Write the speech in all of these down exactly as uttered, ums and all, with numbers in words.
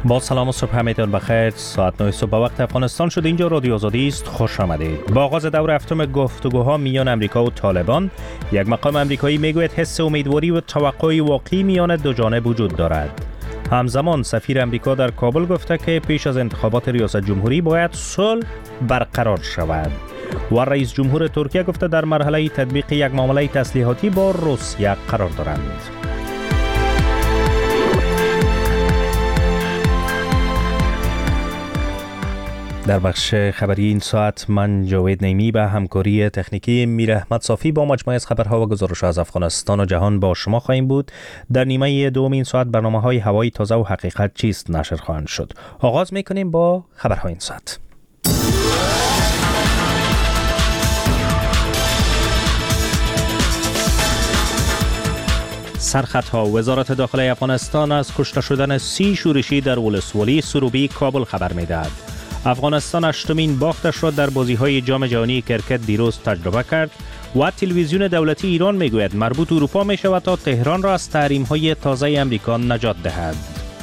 با سلام و صبح همتون بخیر. ساعت نه صبح وقت افغانستان شد. اینجا رادیو آزادی است. خوش آمدید. با آغاز دور هفتم گفتگوها میان امریکا و طالبان، یک مقام امریکایی میگوید حس امیدواری و توقع واقعی میان دو جانب وجود دارد. همزمان سفیر امریکا در کابل گفته که پیش از انتخابات ریاست جمهوری باید صلح برقرار شود. و رئیس جمهور ترکیه گفته در مرحله تطبیق یک معامله تسلیحاتی با روسیه قرار دارند. در بخش خبری این ساعت من جاوید نیمی به همکاری تکنیکی میر احمد صافی با مجموعه از خبرها و گزارش‌ها از افغانستان و جهان با شما خواهیم بود. در نیمه دوم این ساعت برنامه‌های هوایی تازه و حقیقت چیست نشر خواهند شد. آغاز می‌کنیم با خبرهای این ساعت. سرخطها: وزارت داخلی افغانستان از کشته شدن سی شورشی در ولسوالی سروبی کابل خبر می‌دهد. افغانستان هشتمین باختش را در بازی‌های جام جهانی کرکت دیروز تجربه کرد و تلویزیون دولتی ایران میگوید مربوط اروپا میشود تا تهران را از تحریم‌های تازه امریکا نجات دهد.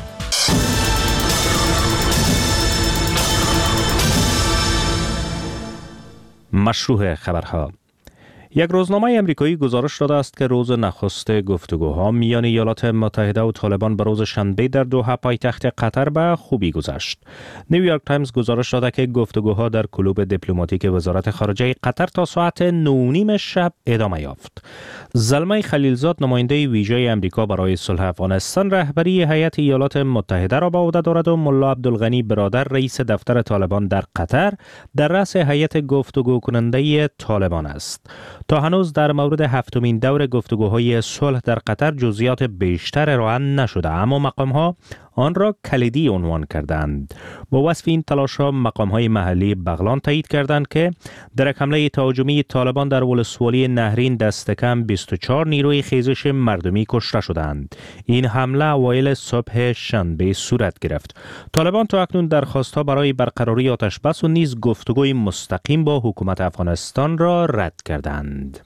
مشروع خبرها: یک روزنامه امریکایی گزارش داده است که روز نخست گفتگوها میان ایالات متحده و طالبان به روز شنبه در دوحه پایتخت قطر به خوبی گذشت. نیویورک تایمز گزارش داده که گفتگوها در کلوب دیپلماتیک وزارت خارجه قطر تا ساعت نه و نیم شب ادامه یافت. زلمه خلیلزاد، نماینده ویژه امریکا برای صلح افغانستان، رهبری هیئت ایالات متحده را به عهده دارد و ملا عبدالغنی برادر، رئیس دفتر طالبان در قطر، در رأس هیئت گفتگو کننده طالبان است. تا هنوز در مورد هفتمین دور گفتگوهای صلح در قطر جزئیات بیشتر ارائه نشده، اما مقام‌ها آن را کلیدی عنوان کردند. با وصف این تلاش‌ها، مقام‌های محلی بغلان تایید کردند که در یک حمله تهاجمی طالبان در ولسوالی نهرین دست کم بیست و چهار نیروی خیزش مردمی کشته شدند. این حمله اوایل صبح شنبه صورت گرفت. طالبان تا اکنون درخواست‌ها برای برقراری آتش‌بس و نیز گفتگوی مستقیم با حکومت افغانستان را رد کردند.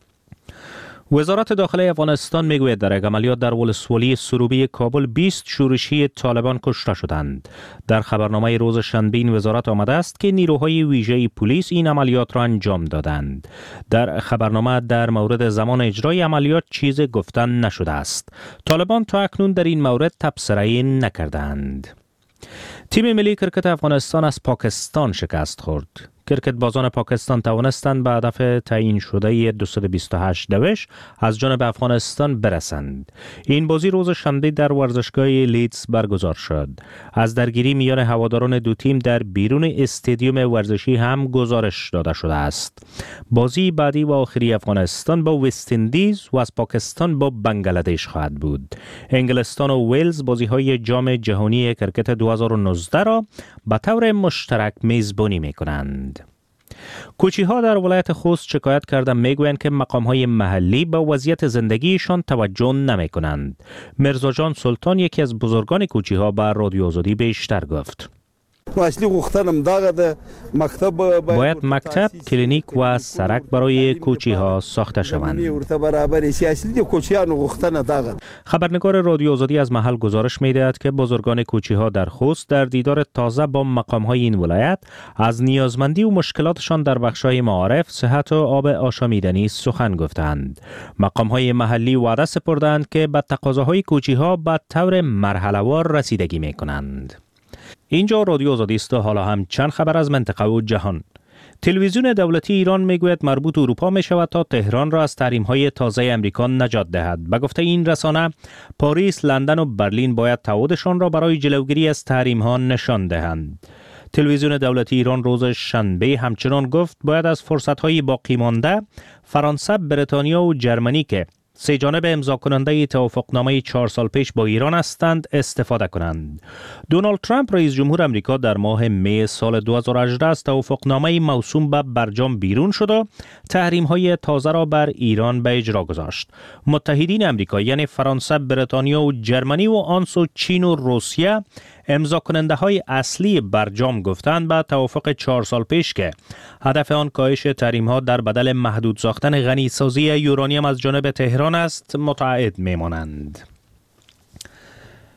وزارت داخلی افغانستان میگوید در یک عملیات در ولسوالی سروبی کابل بیست شورشی طالبان کشته شدند. در خبرنامه روز شنبه این وزارت آمده است که نیروهای ویژه پلیس این عملیات را انجام دادند. در خبرنامه در مورد زمان اجرای عملیات چیز گفتن نشده است. طالبان تا اکنون در این مورد تبصره نکردند. تیم ملی کرکت افغانستان از پاکستان شکست خورد. کرکت بازان پاکستان توانستند به هدف تعیین شده دویست و بیست و هشت دوش از جانب افغانستان برسند. این بازی روز شنبه در ورزشگاه لیدز برگزار شد. از درگیری میان هواداران دو تیم در بیرون استادیوم ورزشی هم گزارش داده شده است. بازی بعدی و آخری افغانستان با وست اندیز و از پاکستان با بنگلادش خواهد بود. انگلستان و ویلز بازی‌های جام جهانی کرکت دو هزار و نوزده را به طور مشترک میزبانی می‌کنند. کوچی‌ها در ولایت خوست شکایت کردند میگویند که مقام‌های محلی به وضعیت زندگیشان توجه نمی‌کنند. مرزا جان سلطان، یکی از بزرگان کوچی‌ها، به رادیو آزادی بیشتر گفت. اصلی غوښتنم دغه د مکتب باید مکتب، کلینیک و سرک برای کوچی‌ها ساخته شوند. خبرنگار رادیو آزادی از محل گزارش می‌دهد که بزرگان کوچی‌ها در خوست در دیدار تازه با مقام‌های این ولایت از نیازمندی و مشکلاتشان در بخش‌های معارف، صحت و آب آشامیدنی سخن گفتند. مقام‌های محلی وعده سپردند که به تقاضاهای کوچی‌ها به طور مرحله‌وار رسیدگی می‌کنند. اینجا رادیو آزادی است. حالا هم چند خبر از منطقه و جهان. تلویزیون دولتی ایران میگوید مربوط اروپا می شود تا تهران را از تحریم‌های تازه امریکا نجات دهد. به گفته این رسانه، پاریس، لندن و برلین باید تعهدشان را برای جلوگیری از تحریم‌ها نشان دهند. تلویزیون دولتی ایران روز شنبه همچنان گفت باید از فرصت‌های باقی مانده فرانسه، بریتانیا و جرمنی که سه جانب امضا کننده توافقنامه چهار سال پیش با ایران هستند استفاده کنند. دونالد ترامپ، رئیس جمهور امریکا، در ماه می سال دو هزار و هجده از توافقنامه موسوم به برجام بیرون شد و تحریم‌های تازه را بر ایران به اجرا گذاشت. متحدین امریکا یعنی فرانسه، بریتانیا و جرمنی و آنسو چین و روسیه امضا کننده های اصلی برجام گفتند به توافق چهار سال پیش که هدف آن کاهش تحریم ها در بدل محدود ساختن غنی سازی یورانیم از جانب تهران است متعهد میمانند.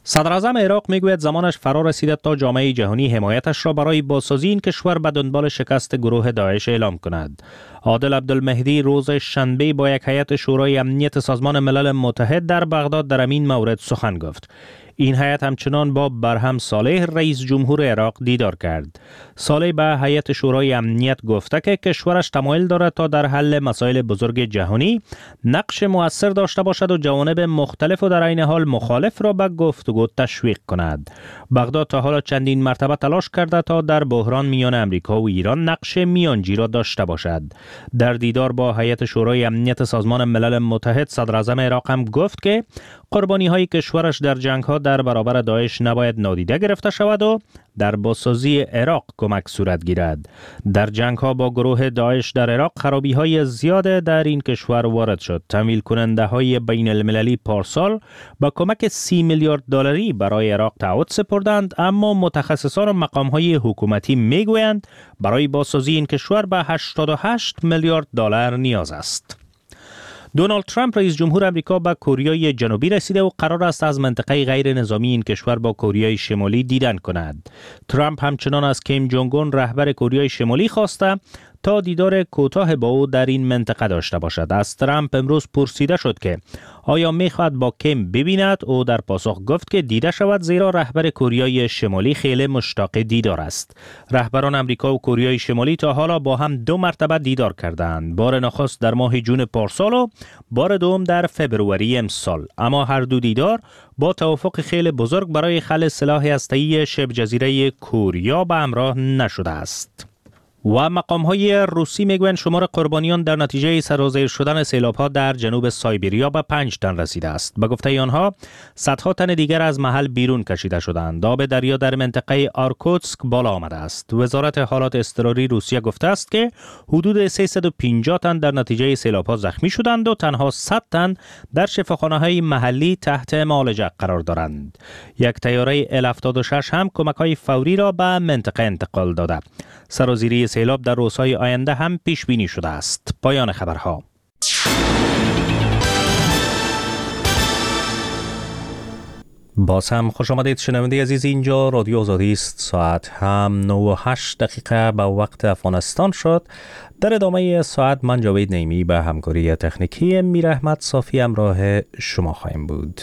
صدراعظم عراق میگوید زمانش فرا رسیده تا جامعه جهانی حمایتش را برای بازسازی این کشور به دنبال شکست گروه داعش اعلام کند. عادل عبدالمهدی روز شنبه با یک هیئت شورای امنیت سازمان ملل متحد در بغداد در این مورد سخن گفت. این هیئت همچنان با برهم صالح رئیس جمهور عراق دیدار کرد. صالح به هیئت شورای امنیت گفته که کشورش تمایل دارد تا در حل مسائل بزرگ جهانی نقش مؤثر داشته باشد و جوانب مختلف و در عین حال مخالف را به گفتگو تشویق کند. بغداد تا حالا چندین مرتبه تلاش کرده تا در بحران میان امریکا و ایران نقش میانجی را داشته باشد. در دیدار با هیئت شورای امنیت سازمان ملل متحد صدراعظم عراق هم گفت که قربانی های کشورش در جنگ ها در برابر داعش نباید نادیده گرفته شود و در بازسازی عراق کمک صورت گیرد. در جنگ ها با گروه داعش در عراق خرابی های زیاد در این کشور وارد شد. تمویل کننده های بین المللی پارسال با کمک سی میلیارد دلاری برای عراق تعهد سپردند، اما متخصصان و مقام های حکومتی میگویند برای بازسازی این کشور به هشتاد و هشت میلیارد دلار نیاز است. دونالد ترامپ رئیس جمهور آمریکا به کوریای جنوبی رسیده و قرار است از منطقه غیر نظامی این کشور با کوریای شمالی دیدن کند. ترامپ همچنان از کیم جونگ اون رهبر کوریای شمالی خواسته تا دیدار کوتاه با او در این منطقه داشته باشد. از ترامپ امروز پرسیده شد که آیا میخواهد با کیم ببیند؟ او در پاسخ گفت که دیده شود، زیرا رهبر کوریای شمالی خیلی مشتاق دیدار است. رهبران آمریکا و کوریای شمالی تا حالا با هم دو مرتبه دیدار کردند. بار نخست در ماه جون پارسال و بار دوم در فبروری امسال، اما هر دو دیدار با توافق خیلی بزرگ برای خلع سلاح هسته‌ای شبه جزیره کوریا به همراه نشده است. و مقام‌های روسی میگویند شمار قربانیان در نتیجه سرازیر شدن سیلاب‌ها در جنوب سایبریا به پنج تن رسیده است. به گفته آنها صدها تن دیگر از محل بیرون کشیده شدند. آب دریا در منطقه آرکوتسک بالا آمده است. وزارت حالات اضطراری روسیه گفته است که حدود سیصد و پنجاه تن در نتیجه سیلاب‌ها زخمی شدند و تنها صد تن در شفاخانه‌های محلی تحت معالجه قرار دارند. یک طیاره ال هفتاد و شش هم کمک‌های فوری را به منطقه انتقال داده. سرازیری سیلاب در روزهای آینده هم پیش بینی شده است. پایان خبرها. باز هم خوش آمدید شنونده عزیز، اینجا رادیو آزادی است. ساعت هم نه و هشت دقیقه به وقت افغانستان شد. در ادامه ساعت من جاوید نعیمی به همکاری تکنیکی میر احمد صافی همراه شما خواهیم بود.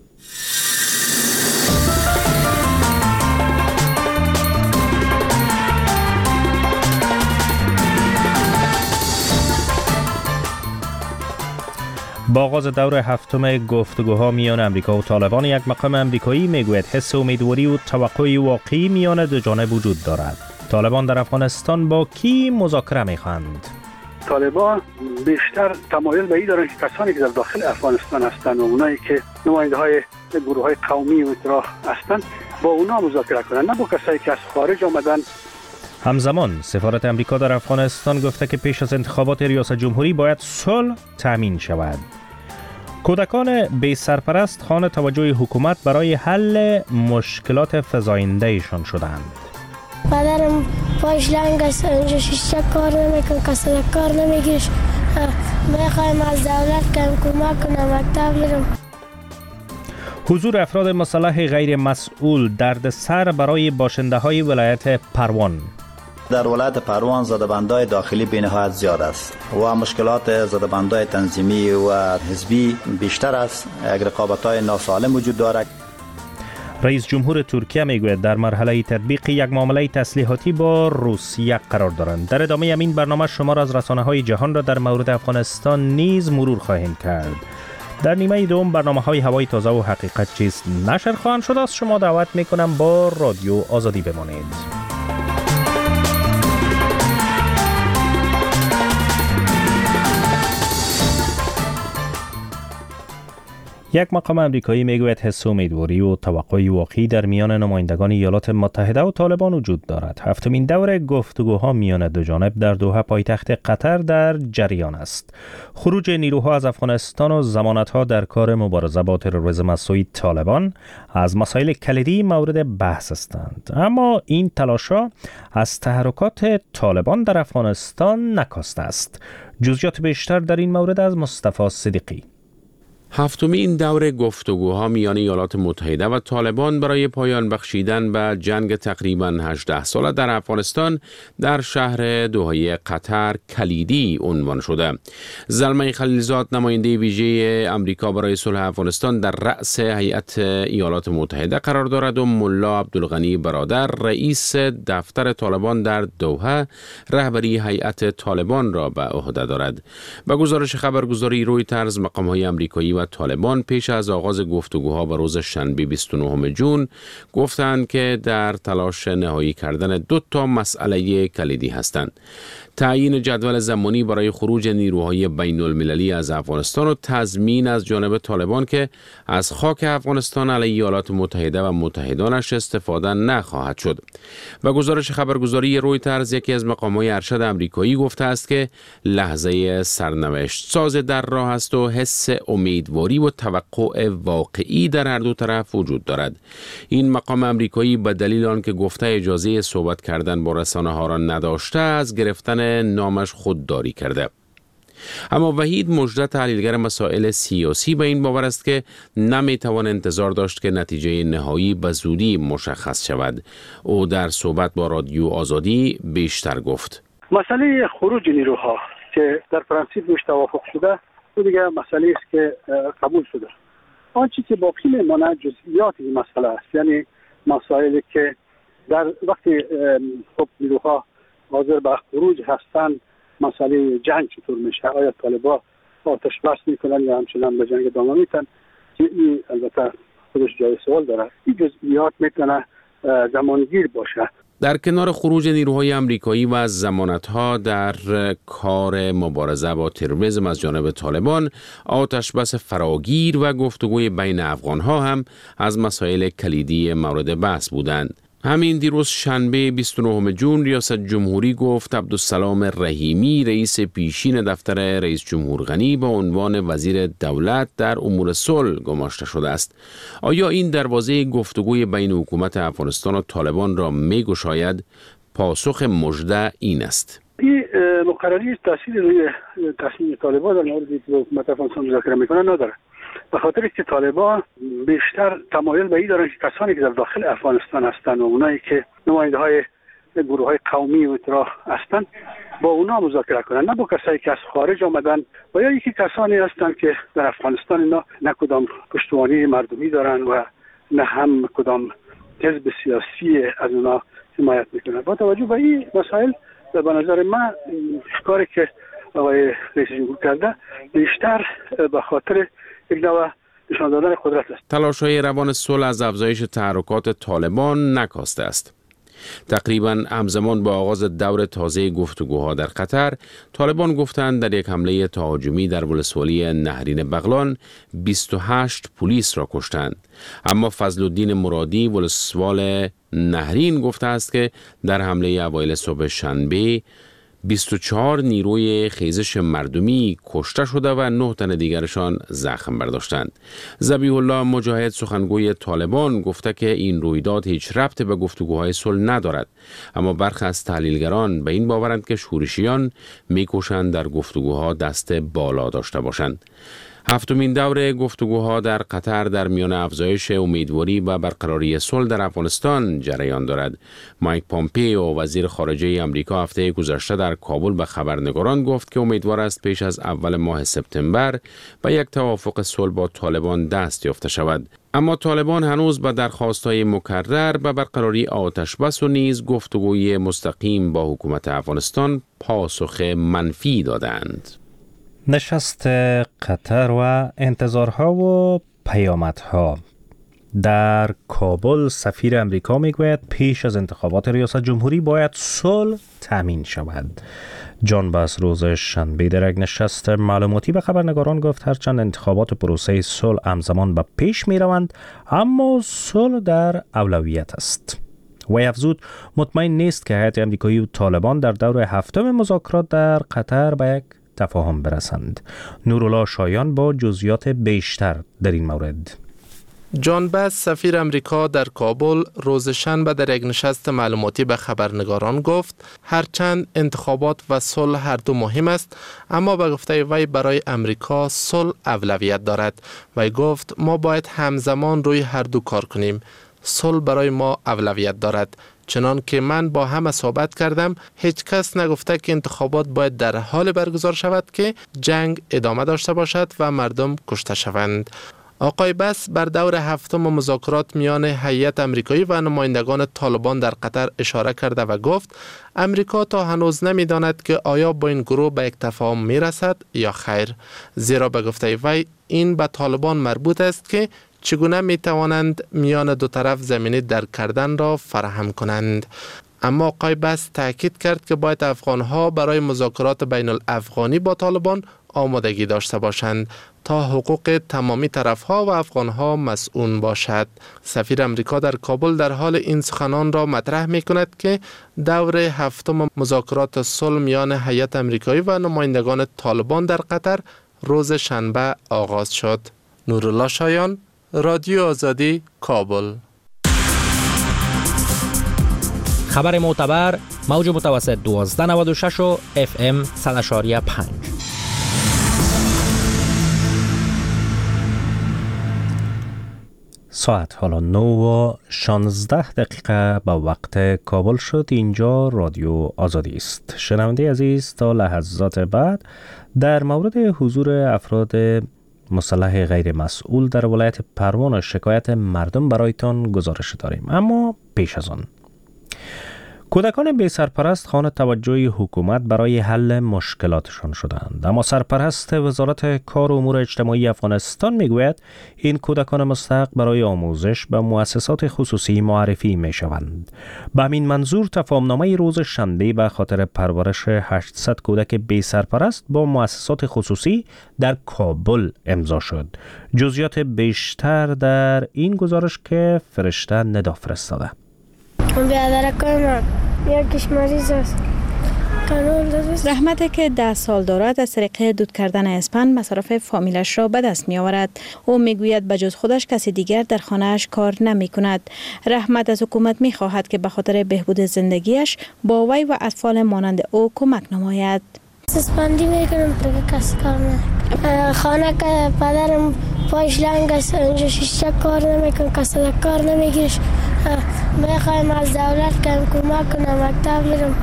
با آغاز دور هفتم گفتگوها میان امریکا و طالبان، یک مقام امریکایی میگوید حس امیدواری و توقع واقعی میان دو جانب وجود دارد. طالبان در افغانستان با کی مذاکره میخواهند؟ طالبان بیشتر تمایل به این دارند که کسانی که در داخل افغانستان هستند و اونایی که نماینده های گروه های قومی و اطراح هستند با اونا مذاکره کنند، نه با کسایی که از خارج آمدن. همزمان سفارت امریکا در افغانستان گفته که پیش از انتخابات ریاست جمهوری باید صلح تامین شود. کودکان بی سرپرست خوان توجه حکومت برای حل مشکلات فزاینده‌شان شدند. پدرم پاش لنگ است، اینجا شیشه کار نمیکن، کسی کار نمیگیرش. میخوایم از دولت که کمک کنه مکتب برم. حضور افراد مسلح غیر مسئول درد سر برای باشنده های ولایت پروان. در ولایت پروان زده‌بندای داخلی بی‌نهایت زیاد است و مشکلات زده‌بندای تنظیمی و حزبی بیشتر است. یک رقابت‌های ناسالم وجود دارد. رئیس جمهور ترکیه میگوید در مرحله تطبیق یک معامله تسلیحاتی با روسیه قرار دارند. در ادامه این برنامه شما را از رسانه‌های جهان را در مورد افغانستان نیز مرور خواهیم کرد. در نیمه دوم برنامه‌های هوای تازه و حقیقت چیست نشر خواهند شد. از شما دعوت می‌کنم با رادیو آزادی بمانید. یک مقام امریکایی میگوید حس امیدواری و توقع واقعی در میان نمایندگان ایالات متحده و طالبان وجود دارد. هفتمین دور گفتگوها میان دو جانب در دوحه پایتخت قطر در جریان است. خروج نیروها از افغانستان و ضمانت‌ها در کار مبارزه با تروریسم از سوی طالبان از مسائل کلیدی مورد بحث هستند، اما این تلاش‌ها از تحرکات طالبان در افغانستان نکاسته است. جزئیات بیشتر در این مورد از مصطفی صدیقی. هفتمین دور گفتگوها میان ایالات متحده و طالبان برای پایان بخشیدن به جنگ تقریباً هجده ساله در افغانستان در شهر دوحه قطر کلیدی عنوان شده. زلمه خلیلزاد نماینده ویژه امریکا برای صلح افغانستان در رأس هیئت ایالات متحده قرار دارد و ملا عبدالغنی برادر رئیس دفتر طالبان در دوحه رهبری هیئت طالبان را به عهده دارد. به گزارش خبرگزاری رویترز، مقام‌های آمریکایی و طالبان پیش از آغاز گفتگوها به روز شنبه بیست و نهم ژوئن گفتند که در تلاش نهایی کردن دو تا مسئله کلیدی هستند: تعیین جدول زمانی برای خروج نیروهای بین المللی از افغانستان و تضمین از جانب طالبان که از خاک افغانستان علیه ایالات متحده و متحدانش استفاده نخواهد شد. و گزارش خبرگزاری رویترز، یکی از مقام‌های ارشد آمریکایی گفته است که لحظه سرنوشت ساز در راه است و حس امیدواری و توقع واقعی در هر دو طرف وجود دارد. این مقام آمریکایی به دلیل آنکه گفته اجازه صحبت کردن با رسانه‌ها را نداشته از گرفتن نامش خودداری کرده. اما وحید مژده، تحلیلگر مسائل سیاسی، به این باور است که نمیتوان انتظار داشت که نتیجه نهایی به زودی مشخص شود. او در صحبت با رادیو آزادی بیشتر گفت: مسئله خروج نیروها که در پرانسیپ روش توافق شده، او دیگه مسئله است که قبول شده. آنچه که باقی میماند جزئیات این مسئله است، یعنی مسائلی که در وقتی خب نیروها حاضر به خروج هستند، مسئله جنگ چطور میشه؟ آیا طالبان آتش بس میکنن یا همچنان به جنگ ادامه میدن؟ که این البته خودش جای سوال داره. این جزئیات میتونه زمانگیر باشه. در کنار خروج نیروهای آمریکایی و ضمانت‌ها در کار مبارزه با تروریسم از جانب طالبان، آتش بس فراگیر و گفتگوی بین افغان‌ها هم از مسائل کلیدی مورد بحث بودند. همین دیروز شنبه بیست و نهم ژوئن ریاست جمهوری گفت عبدالسلام رحیمی، رئیس پیشین دفتر رئیس جمهور غنی، به عنوان وزیر دولت در امور صلح گماشته شده است. آیا این دروازه گفتگوی بین حکومت افغانستان و طالبان را می‌گشاید؟ پاسخ مژده این است: این مقرری تاثیر روی تصمیم طالبان در موردی که حکومت افغانستان مذاکره میکنه نداره، به خاطر که طالبان بیشتر تمایل به این دارن که کسانی که در داخل افغانستان هستند و اونایی که نماینده های گروه های قومی و اطراح هستند با اونا مذاکره کنن، نه با کسایی که از خارج آمدن و یا یکی کسانی هستند که در افغانستان اینا نه کدام پشتوانه مردمی دارن و نه هم کدام حزب سیاسی از اونا حمایت میکنن. با توجه به این مسائل به نظر من کاری که آقای رئیس جمهور کرده بیشتر به خاطر یک نوع نشان دادن قدرت است. تلاش‌های روان صلح از افزایش تحرکات طالبان نکاسته است. تقریباً همزمان با آغاز دور تازه گفتگوها در قطر، طالبان گفتند در یک حمله تهاجمی در ولسوالی نهرین بغلان بیست و هشت پلیس را کشتند. اما فضل الدین مرادی، ولسوال نهرین، گفته است که در حمله اوایل صبح شنبه بیست و چهار نیروی خیزش مردمی کشته شده و نه تن دیگرشان زخم برداشتند. ذبیح الله مجاهد، سخنگوی طالبان، گفته که این رویداد هیچ ربطی به گفتگوهای صلح ندارد، اما برخی از تحلیلگران به این باورند که شورشیان می‌کوشند در گفتگوها دست بالا داشته باشند. هفتمین دور گفتگوها در قطر در میان افزایش امیدواری و برقراری صلح در افغانستان جریان دارد. مایک پامپئو، وزیر خارجه آمریکا، هفته گذشته در کابل به خبرنگاران گفت که امیدوار است پیش از اول ماه سپتامبر به یک توافق صلح با طالبان دست یافته شود. اما طالبان هنوز به درخواست‌های مکرر به برقراری آتش بس و نیز گفتگوی مستقیم با حکومت افغانستان پاسخ منفی دادند. نشست قطر و انتظارها و پیامدها. در کابل سفیر امریکا میگوید پیش از انتخابات ریاست جمهوری باید صلح تامین شود. جان باس روز شنبه در یک نشست معلوماتی به خبرنگاران گفت هرچند انتخابات پروسه صلح همزمان به پیش می روند، اما صلح در اولویت است. و افزود مطمئن نیست که هیئت امریکایی و طالبان در دور هفتم مذاکرات در قطر به یک تفاهم برسند. نورالله شایان با جزئیات بیشتر در این مورد. جان بس سفیر امریکا در کابل روز شنبه در یک نشست معلوماتی به خبرنگاران گفت هرچند انتخابات و صلح هر دو مهم است، اما به گفته وی برای امریکا صلح اولویت دارد. وی گفت ما باید همزمان روی هر دو کار کنیم. صلح برای ما اولویت دارد. چنان که من با همه صحبت کردم، هیچ کس نگفته که انتخابات باید در حال برگزار شود که جنگ ادامه داشته باشد و مردم کشته شوند. آقای بس بر دور هفتم مذاکرات میان هیئت امریکایی و نمایندگان طالبان در قطر اشاره کرده و گفت امریکا تا هنوز نمیداند که آیا با این گروه به یک تفاهم میرسد یا خیر، زیرا به گفته وی این به طالبان مربوط است که چگونه می توانند میان دو طرف زمینه در کردن را فراهم کنند. اما آقای بس تاکید کرد که باید افغانها برای مذاکرات بین الافغانی با طالبان آمادگی داشته باشند تا حقوق تمامی طرفها و افغانها مسئول باشد. سفیر امریکا در کابل در حال این سخنان را مطرح می کند که دور هفتم مذاکرات صلح میان هیئت امریکایی و نمایندگان طالبان در قطر روز شنبه آغاز شد. نورالله شایان، رادیو آزادی، کابل. خبر معتبر، موج متوسط دوازده نود و شش و اف ام صد و اشاریه پنج. ساعت حالا نه و شانزده دقیقه به وقت کابل شد. اینجا رادیو آزادی است. شنونده عزیز، تا لحظات بعد در مورد حضور افراد مسلح غیر مسئول در ولایت پروان و شکایت مردم برایتان گزارش داریم. اما پیش از آن، کودکان بی سرپرست خوان توجه حکومت برای حل مشکلاتشان شدند. اما سرپرست وزارت کار و امور اجتماعی افغانستان میگوید این کودکان مستحق برای آموزش به مؤسسات خصوصی معرفی می شوند. به همین منظور تفاهمنامه روز شنبه به خاطر پرورش هشتصد کودک بی سرپرست با مؤسسات خصوصی در کابل امضا شد. جزئیات بیشتر در این گزارش که فرشته ندا فرستاده. بیادرکای من یکیش مریض است. رحمت که ده سال دارد از طریق دود کردن اسپند مصارف فامیلش را به دست می آورد. او می گوید بجز خودش کسی دیگر در خانهش کار نمی کند. رحمت از حکومت می خواهد که به خاطر بهبود زندگیش با وی و اطفال مانند او کمک نماید. اسپندی می کنم دیگه کسی کار نمی. خانه که پدرم پایش لنگ است، اونجا شیشه کار نمی کن، کسی در کار نمی گیرش. می خواهیم از دولت که کمک کنم، مکتب میرم.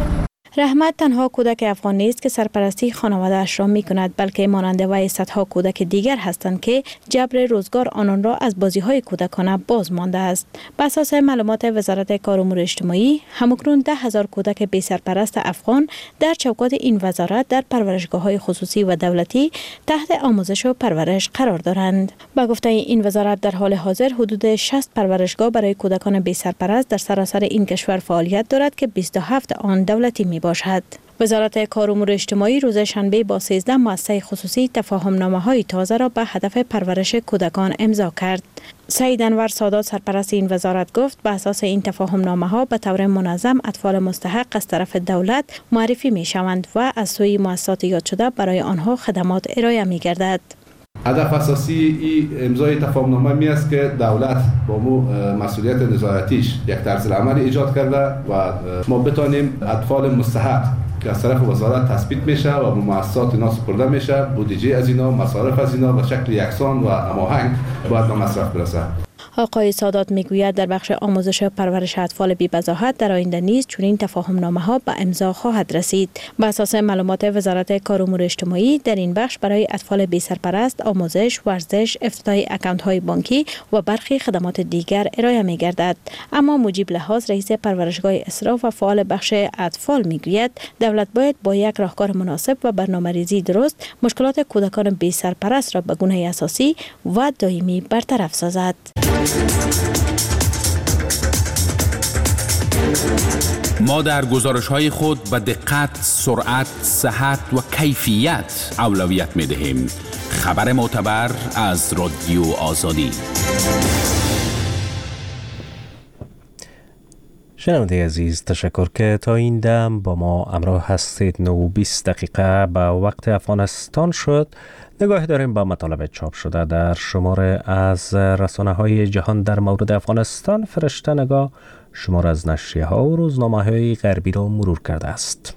رحمت تنها کودک افغان نیست که سرپرستی خانواده اش را می کند، بلکه مانند وی صدها کودک دیگر هستند که جبر روزگار آنان را از بازی های کودکانه باز مانده است. بر اساس معلومات وزارت کار و امور اجتماعی، همکنون ده هزار کودک بی سرپرست افغان در چوکات این وزارت در پرورشگاه های خصوصی و دولتی تحت آموزش و پرورش قرار دارند. با گفته این وزارت در حال حاضر حدود شصت پرورشگاه برای کودکان بی سرپرست در سراسر این کشور فعالیت دارد که بیست و هفت آن دولتی می باشد. وزارت کار و امور اجتماعی روز شنبه با سیزده مؤسسه خصوصی تفاهم‌نامه‌های تازه را به هدف پرورش کودکان امضا کرد. سعید انور سادات سرپرست این وزارت گفت به اساس این تفاهم‌نامه‌ها به طور منظم اطفال مستحق از طرف دولت معرفی می‌شوند و از سوی مؤسسات یاد شده برای آنها خدمات ارائه می‌گردد. هدف اساسی این امضای تفاهمنامه می است که دولت با مو مسئولیت نظارتیش یک طرز عمل ایجاد کرده و ما بتانیم اطفال مستحق که از طرف وزارت تثبیت میشه و به مؤسسات اینا سپرده میشه، بودجه از اینا، مصارف از اینا به شکل یکسان و هماهنگ باید به مصرف برسه. آقای سادات میگوید در بخش آموزش و پرورش اطفال بی بضاحت در آینده نیز چنین تفاهم‌نامه‌ها به امضا خواهد رسید. بر اساس معلومات وزارت کار و امور اجتماعی در این بخش برای اطفال بی سرپرست آموزش، ورزش، افتتاح اکانت‌های بانکی و برخی خدمات دیگر ارائه می‌گردد. اما مجیب لحاظ رئیس پرورشگاه اسراف و فعال بخش اطفال میگوید دولت باید با یک راهکار مناسب و برنامه‌ریزی درست مشکلات کودکان بی سرپرست را به گونه اساسی و دائمی برطرف سازد. ما در گزارش‌های خود به دقت، سرعت، صحت و کیفیت اولویت می‌دهیم. خبر معتبر از رادیو آزادی. شنونده عزیز، تشکر که تا این دم با ما همراه هستید. نه و بیست دقیقه به وقت افغانستان شد. نگاه داریم با مطالب چاپ شده در شماره از رسانه های جهان در مورد افغانستان. فرشته نگاه شماره از نشریه ها و روزنامه های غربی را مرور کرده است.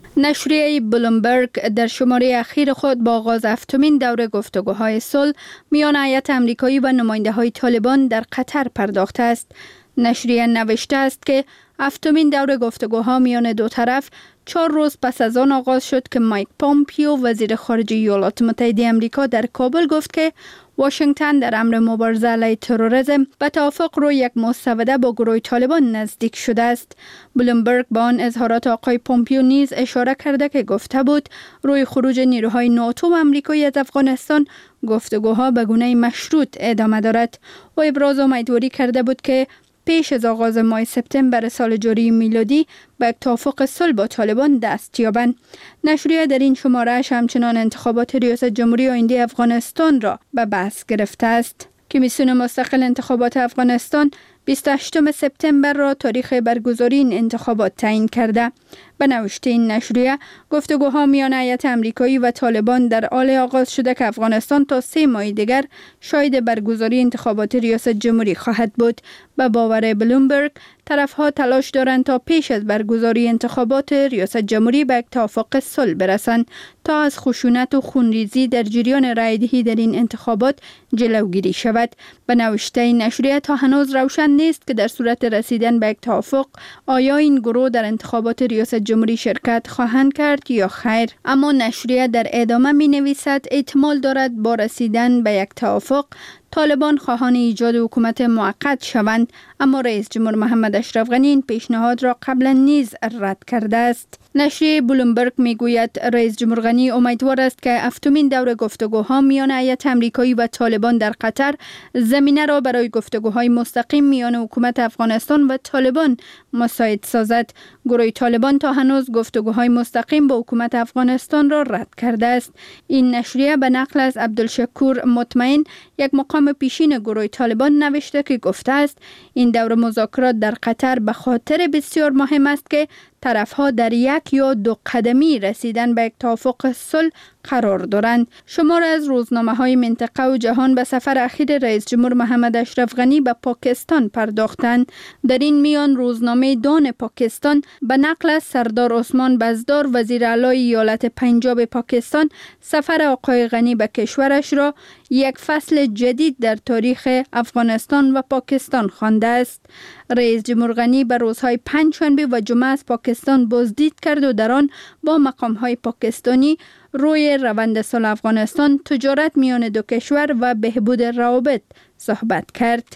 نشریه بلومبرگ در شماره اخیر خود با آغاز هفتمین دوره گفتگوهای صلح میان هیئت آمریکایی و نماینده های طالبان در قطر پرداخته است. نشریه نوشته است که هفتمین دوره گفتگوها میان دو طرف چهار روز پس از آن آغاز شد که مایک پومپیو وزیر خارجه ایالات متحده آمریکا در کابل گفت که واشنگتن در امر مبارزه علیه تروریسم به توافق روی یک مسوده با گروه طالبان نزدیک شده است. بلومبرگ با آن اظهارات آقای پومپیو نیز اشاره کرده که گفته بود روی خروج نیروهای ناتو و آمریکایی از افغانستان گفتگوها به گونه مشروط ادامه دارد. و ابراز امیدواری کرده بود که پیش از آغاز ماه سپتامبر سال جاری میلادی به یک توافق صلح با طالبان دست یابند. نشریه در این شماره‌اش همچنان انتخابات ریاست جمهوری آینده افغانستان را به بحث گرفته است. کمیسیون مستقل انتخابات افغانستان بیست و هشتم سپتامبر را تاریخ برگزاری این انتخابات تعیین کرده. به نوشته این نشریه، گفتگوها میان هیئت آمریکایی و طالبان در حال آغاز شده که افغانستان تا سه ماه دیگر شاهد برگزاری انتخابات ریاست جمهوری خواهد بود. به باور بلومبرگ، طرفها تلاش دارند تا پیش از برگزاری انتخابات ریاست جمهوری به یک توافق صلح برسند تا از خشونت و خونریزی در جریان رایدهی در این انتخابات جلوگیری شود. به نوشته این نشریه، تا هنوز روشن نیست که در صورت رسیدن به یک توافق آیا این گروه در انتخابات ریاست جمهوری شرکت خواهند کرد یا خیر. اما نشریه در ادامه می نویسد احتمال دارد با رسیدن به یک توافق طالبان خواهان ایجاد حکومت موقت شوند، اما رئیس جمهور محمد اشرف غنی این پیشنهاد را قبلا نیز رد کرده است. نشریه بلومبرگ میگوید رئیس جمهور غنی امیدوار است که هفتمین دور گفتگوها میان هیئت آمریکایی و طالبان در قطر زمینه را برای گفتگوهای مستقیم میان حکومت افغانستان و طالبان مساعد سازد. گروه طالبان تا هنوز گفتگوهای مستقیم با حکومت افغانستان را رد کرده است. این نشریه به نقل از عبدالشکور مطمئن، یک مقام پیشین گروه طالبان، نوشته که گفته است این دور مذاکرات در قطر به خاطر بسیار مهم است که طرفها در یک یا دو قدمی رسیدن به یک توافق صلح قرار دارند. شمار از روزنامه‌های منطقه و جهان به سفر اخیر رئیس جمهور محمد اشرف غنی به پاکستان پرداختند. در این میان روزنامه دان پاکستان به نقل از سردار عثمان بزدار وزیر اعلی ایالت پنجاب پاکستان سفر آقای غنی به کشورش را یک فصل جدید در تاریخ افغانستان و پاکستان خوانده است. رئیس جمهور غنی به روزهای پنجشنبه و جمعه از پاکستان بازدید کرد و در آن با مقام‌های پاکستانی روی روند صلح افغانستان، تجارت میان دو کشور و بهبود روابط صحبت کرد.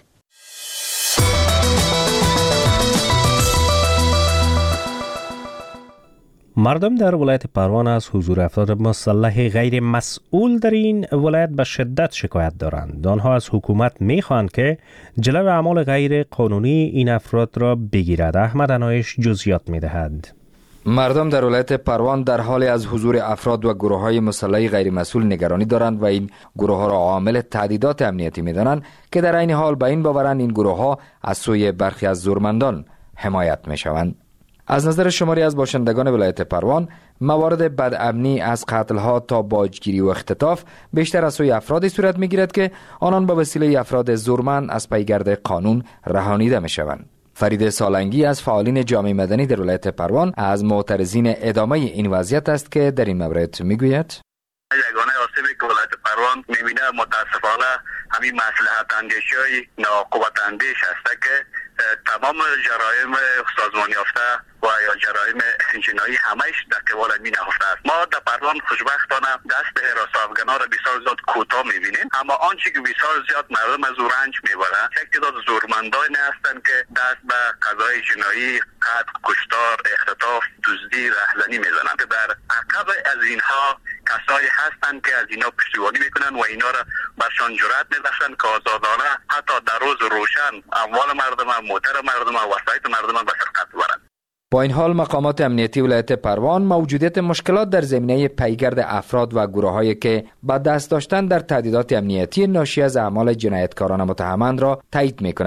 مردم در ولایت پروان از حضور افراد مسلح غیر مسئول در این ولایت به شدت شکایت دارند. آنها از حکومت می‌خواهند که جلوی اعمال غیر قانونی این افراد را بگیرد. احمد عنایش جزئیات می‌دهد. مردم در ولایت پروان در حال از حضور افراد و گروه‌های مسلح غیر مسئول نگرانی دارند و این گروه‌ها را عامل تهدیدات امنیتی می‌دانند که در این حال به این باورند این گروه‌ها از سوی برخی از زورمندان حمایت می‌شوند. از نظر شماری از باشندگان ولایت پروان، موارد بدامنی از قتل‌ها تا باجگیری و اختطاف بیشتر از سوی افرادی صورت می‌گیرد که آنان با وسیله افراد زورمند از پیگرد قانون رهانیده می‌شوند. فرید سالنگی از فعالین جامعه مدنی در ولایت پروان از معترضین ادامه این وضعیت است که در این مورد می‌گوید: یگانه آسیبی که ولایت پروان می‌بینه متاسفانه همین مصلحت اندیشی ناقوت اندیش است که تمام جرایم سازمانی یافته و یا جرایم جنایی همهش در قبال می نهفته است. ما در پروان خوشبختانه دست حراس افغانان را بسیار زیاد کوتاه می‌بینیم، اما آنچه که بسیار زیاد مردم از او رنج می‌برند یک تعداد زورمندانی هستند که دست به قضای جنایی، قتل، کشتار، اختطاف، دزدی، رهزنی می‌زنند که در عقب از اینها کسایی هستند که از اینا پشتیبانی میکنن و اینا را برشان جرأت میبخشند که آزادانه حتی در روز روشن اموال مردم، موتر مردم، وسایط مردم به سرقت برند. با این حال مقامات امنیتی ولایت پروان موجودیت مشکلات در زمینه پیگرد افراد و گروه‌هایی که با دست داشتن در تهدیدات امنیتی ناشی از اعمال جنایتکاران متهمند را تایید می‌کنند.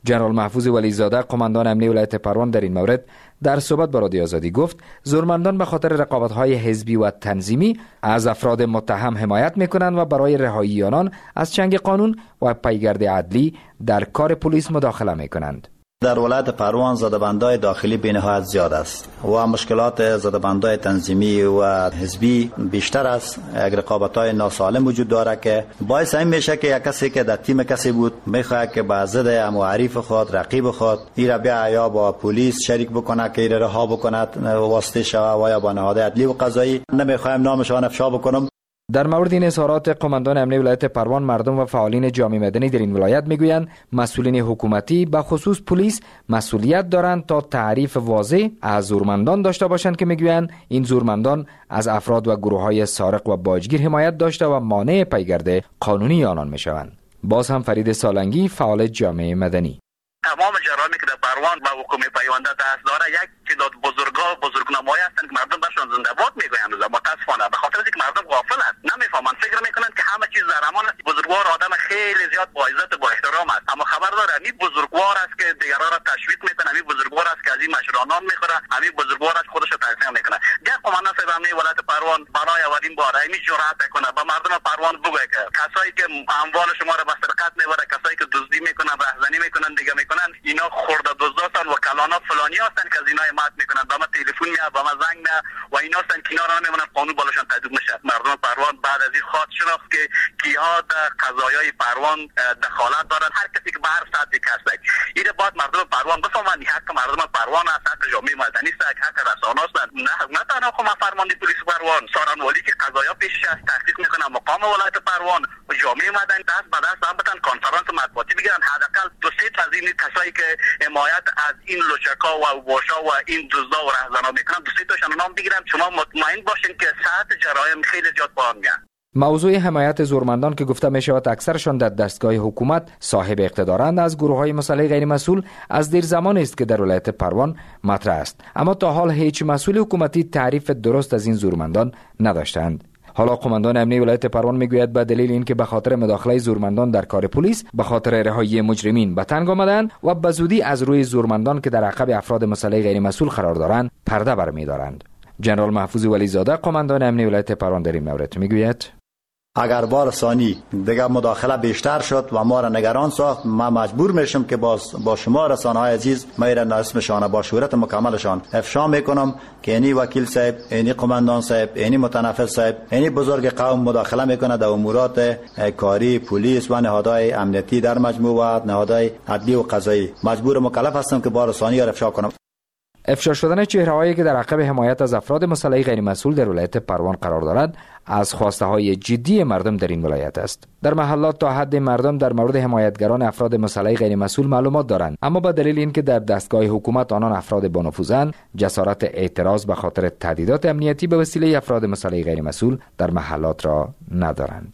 جنرال محفوظ ولیزاده قماندان امنیه ولایت پروان در این مورد در صحبت با رادیو آزادی گفت زورمندان به خاطر رقابت‌های حزبی و تنظیمی از افراد متهم حمایت می‌کنند و برای رهایی آنان از چنگ قانون و پیگرد عدلی در کار پلیس مداخله می‌کنند. در ولایت پروان زده‌بندای داخلی بی‌نهایت زیاد است و مشکلات زده‌بندای تنظیمی و حزبی بیشتر است. یک رقابت‌های ناسالم وجود دارد که باعث این میشه که یک کسی که در تیم کسی بود میخواد که با ضد معرف خود رقیب خود ایرا بیا یا با پلیس شریک بکنه که ایرا رها بکند واسطه شوه و یا با نهاد عدلی و قضایی. نمیخوایم نامشان افشا بکنم. در مورد این اظهارات قماندان امنیه ولایت پروان مردم و فعالین جامعه مدنی در این ولایت میگویند مسئولین حکومتی به خصوص پلیس مسئولیت دارند تا تعریف واضح از زورمندان داشته باشند که میگویند این زورمندان از افراد و گروه‌های سارق و باجگیر حمایت داشته و مانع پیگرد قانونی آنان میشوند. باز هم فرید سالنگی فعال جامعه مدنی: تمام جرامی که در پروان با حکومت پیوسته دست داره یک تعداد بزرگا و بزرگنمای هستند که مردم برشان زنده باد میگویند. متاسفانه به خاطر اینکه مردم غافل است، نمیفهمند، فکر میکنند که همه چیز در امان است. بزرگوار آدم خیلی زیاد با عزت و با احترام است، اما خبر داره این بزرگوار است که دیگران را تشویق میکنه، این بزرگوار است که از این مشرانان میخوره، این بزرگوار است خودش را تقسیم میکنه. گر قماندان صاحب امنیه ولایت پروان برای اولین بار این جرأت کنه به مردم پروان بگه که کسایی که اموال شما را به سرقت میبره، کسایی که دزدی میکنن، رهزنی میکنن، دیگه میکنن، اینا خرده دزدان و کلانا فلانی هستن که از اینا حمایت میکنن، با ما تلفن میاد، با ما زنگ میاد و اینا هستن که اینا را نمیمونن قانون بالاشان تطبیق میشه. مردم پروان بعد از این خواهد شناخت که کیها در قضایای پروان دخالت دارن، هر کسی که به هر سطحی کسب. این بعد مردم پروان بفهمن حق مردم پروان است، حق جامعه مدنی است، حق رسانه است. نه نه تنها خود فرمانده پلیس پروان، سارنوالی که قضایا پیشش است تحقیق میکنه، مقام ولایت پروان و جامعه مدنی دست به دست هم بتن کنفرانس مطبوعاتی بگیرن، حداقل دو سه تا از این کسایی که حمایت از این لوچکا و باشا و این دزدا و رهزنا میکنن دو سه تاشون نام بگیرن. شما مطمئن باشین که سطح جرایم خیلی زیاد بالا میاد. موضوع حمایت زورمندان که گفته می شود اکثرشان در دستگاه حکومت صاحب اقتدارند از گروه‌های مسلح غیر مسئول از دیر زمان است که در ولایت پروان مطرح است، اما تا حال هیچ مسئول حکومتی تعریف درست از این زورمندان نداشتند. حالا قماندان امنیه ولایت پروان میگوید به دلیل اینکه به خاطر مداخله زورمندان در کار پلیس به خاطر رهایی مجرمین به تنگ آمدند و به زودی از روی زورمندان که در عقب افراد مسلح غیر مسئول قرار دارند پرده برمی‌دارند. جنرال محفوظ ولیزاده قماندان امنیه ولایت پروان در این مورد میگوید: اگر بار ثانی دیگه مداخله بیشتر شد و ما را نگران ساخت، ما مجبور میشم که باز با شما رسانه‌های عزیز میرن اسمشان با شهرت مکملشان افشا میکنم که اینی وکیل صاحب، اینی قماندان صاحب، اینی متنفذ صاحب، اینی بزرگ قوم مداخله میکنه در امورات کاری پلیس و نهادهای امنیتی در مجموع و نهادهای عدلی و قضایی. مجبور مکلف هستم که بار ثانی را افشا کنم. افشا شدن چهره‌هایی که در عقب حمایت از افراد مسلح غیر مسئول در ولایت پروان قرار دارد از خواسته‌های جدی مردم در این ولایت است. در محلات تا حد مردم در مورد حمایتگران افراد مسلح غیر مسئول معلومات دارند، اما به دلیل اینکه در دستگاه حکومت آنان افراد با نفوذند، جسارت اعتراض به خاطر تهدیدات امنیتی به وسیله افراد مسلح غیر مسئول در محلات را ندارند.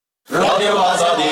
رادیو آزادی.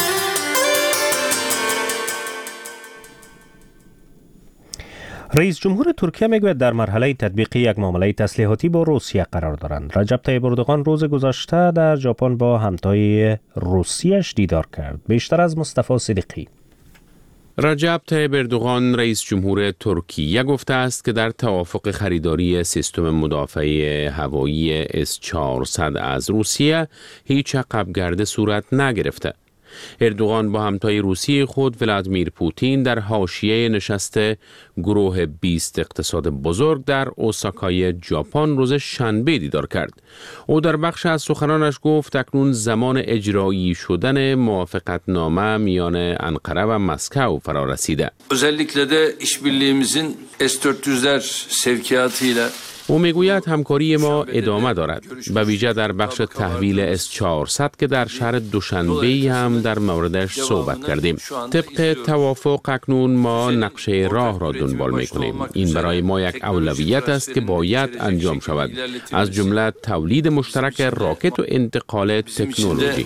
رئیس جمهور ترکیه میگوید در مرحله تطبیق یک معامله تسلیحاتی با روسیه قرار دارند. رجب طیب اردوغان روز گذشته در ژاپن با همتای روسیه‌اش دیدار کرد. بیشتر از مصطفی صدیقی. رجب طیب اردوغان رئیس جمهور ترکیه گفته است که در توافق خریداری سیستم مدافع هوایی اس چهارصد از روسیه هیچ عقبگرد صورت نگرفته. اردوغان با همتای روسی خود ولادیمیر پوتین در حاشیه نشست گروه بیست اقتصاد بزرگ در اوساکای ژاپن روز شنبه دیدار کرد. او در بخش از سخنانش گفت اکنون زمان اجرایی شدن موافقتنامه میان انقره و مسکو فرا رسیده. özellikle de işbirliğimizin اس چهارصد sevkiyatıyla او میگوید همکاری ما ادامه دارد، به ویژه در بخش تحویل اس چهارصد که در شهر دوشنبه هم در موردش صحبت کردیم. طبق توافق اکنون ما نقشه راه را دنبال میکنیم. این برای ما یک اولویت است که باید انجام شود، از جمله تولید مشترک راکت و انتقال تکنولوژی.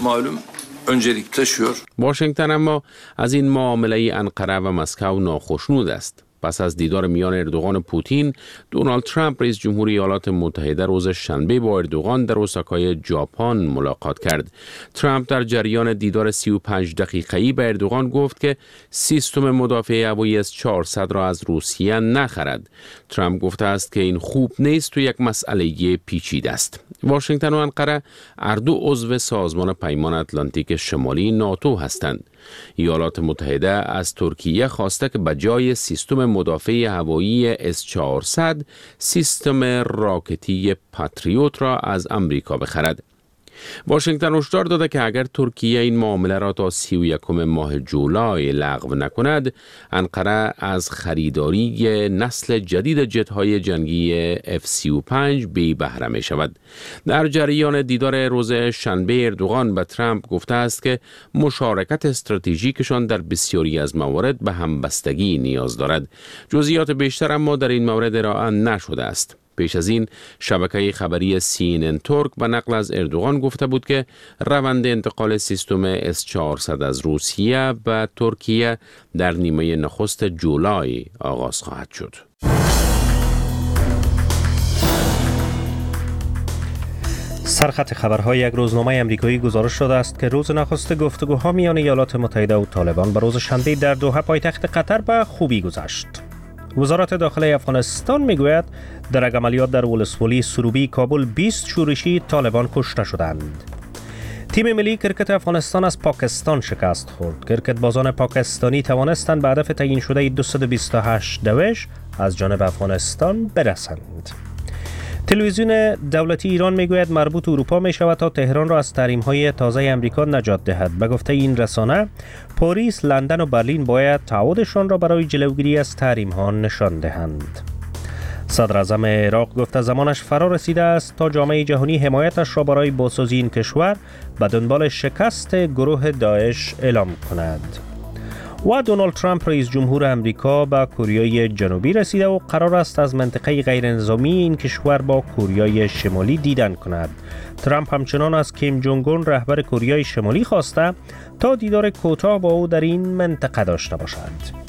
واشنگتن اما از این معامله انقره و مسکو ناخشنود است. پس از دیدار میان اردوغان و پوتین، دونالد ترامپ رئیس جمهوری ایالات متحده روز شنبه با اردوغان در اوساکای ژاپن ملاقات کرد. ترامپ در جریان دیدار سی و پنج دقیقه‌ای به اردوغان گفت که سیستم مدافع هوایی اس چهارصد را از روسیه نخرد. ترامپ گفته است که این خوب نیست و یک مسئله پیچیده است. واشنگتن و انقره هر دو عضو سازمان پیمان اتلانتیک شمالی ناتو هستند. ایالات متحده از ترکیه خواسته که به جای سیستم مدافع هوایی اس چهارصد سیستم راکتی پاتریوت را از امریکا بخرد. واشنگتن هشدار داده که اگر ترکیه این معامله را تا سی و یکم ماه جولای لغو نکند، انقره از خریداری نسل جدید جت‌های جنگی اف سی و پنج بی بهره می شود. در جریان دیدار روز شنبه اردوغان به ترامپ گفته است که مشارکت استراتژیکشان در بسیاری از موارد به همبستگی نیاز دارد. جزئیات بیشتر اما در این مورد ارائه نشده است. پیش از این شبکه خبری سی ان ان ترک به نقل از اردوغان گفته بود که روند انتقال سیستم اس چهارصد از روسیه به ترکیه در نیمه نخست جولای آغاز خواهد شد. سرخط خبرهای یک روزنامه امریکایی گزارش شده است که روز نخست گفتگوها میان ایالات متحده و طالبان به روز شنبه در دوحه پایتخت قطر به خوبی گذشت. وزارت داخله افغانستان میگوید در یک عملیات در ولسوالی سروبی کابل بیست شورشی طالبان کشته شدند. تیم ملی کرکت افغانستان از پاکستان شکست خورد. کرکت بازان پاکستانی توانستند به هدف تعیین شده دویست و بیست و هشت دوش از جانب افغانستان برسند. تلویزیون دولتی ایران میگوید مربوط اروپا می شود تا تهران را از تحریم‌های تازه امریکا نجات دهد. به گفته این رسانه، پاریس، لندن و برلین باید تعهدشان را برای جلوگیری از تحریم‌ها نشان دهند. صدر اعظم عراق گفته زمانش فرا رسیده است تا جامعه جهانی حمایتش را برای بازسازی این کشور به دنبال شکست گروه داعش اعلام کند. و دونالد ترامپ رئیس جمهور امریکا به کوریای جنوبی رسیده و قرار است از منطقه غیر نظامی این کشور با کوریای شمالی دیدن کند. ترامپ همچنان از کیم جونگ اون رهبر کوریای شمالی خواسته تا دیدار کوتاه با او در این منطقه داشته باشد.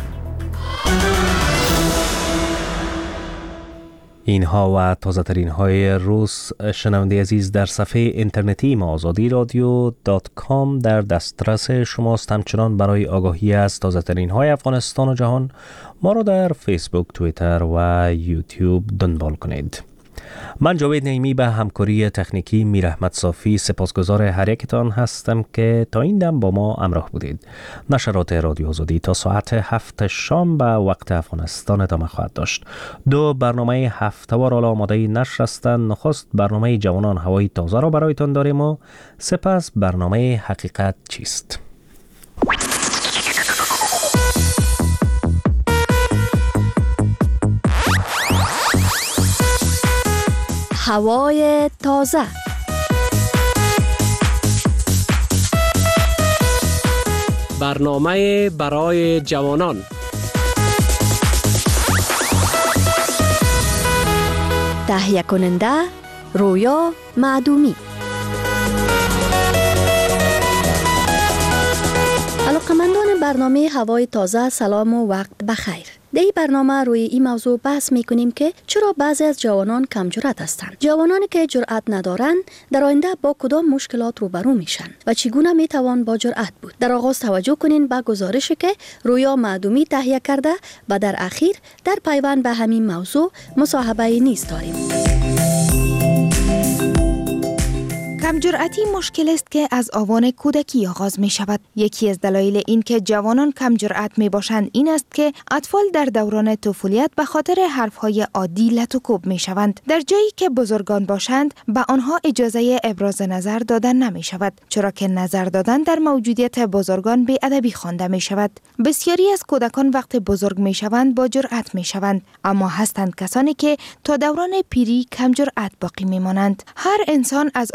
اینها و تازه ترین های روز شنونده عزیز در صفحه اینترنتی ما آزادی رادیو دات کام در دسترس شماست. همچنان برای آگاهی از تازه ترین های افغانستان و جهان ما را در فیسبوک، توییتر و یوتیوب دنبال کنید. من جاوید نعیمی به همکاری تکنیکی میر احمد صافی سپاسگزار هر یکتان هستم که تا این دم با ما همراه بودید. نشرات رادیو آزادی تا ساعت هفت شام به وقت افغانستان ادامه خواهد داشت. دو برنامه هفته‌وار حالا آماده نشر هستند. نخست برنامه جوانان هوای تازه را برایتان داریم و سپس برنامه حقیقت چیست. هوای تازه. برنامه برای جوانان. تهیه کننده رویا معدومی. علاقمندان برنامه هوای تازه سلام و وقت بخیر. در این برنامه روی این موضوع بحث می کنیم که چرا بعضی از جوانان کم جرأت هستند. جوانانی که جرأت ندارند در آینده با کدام مشکلات روبرو میشن و چگونه می توان با جرأت بود. در آغاز توجه کنین به گزارشی که رویا معدومی تهیه کرده و در اخیر در پیوند به همین موضوع مصاحبه نیز داریم. کم جرأتی مشکل است که از آوان کودکی آغاز می شود. یکی از دلایل این که جوانان کم جرأت می باشند این است که اطفال در دوران طفولیت به خاطر حرفهای عادی لط و کوب می شوند. در جایی که بزرگان باشند به آنها اجازه ابراز نظر دادن نمی شود، چرا که نظر دادن در موجودیت بزرگان بی ادبی خوانده می شود. بسیاری از کودکان وقت بزرگ می شوند با جرأت می شوند، اما هستند کسانی که تا دوران پیری کم جرأت باقی می مانند. هر انسان از آوان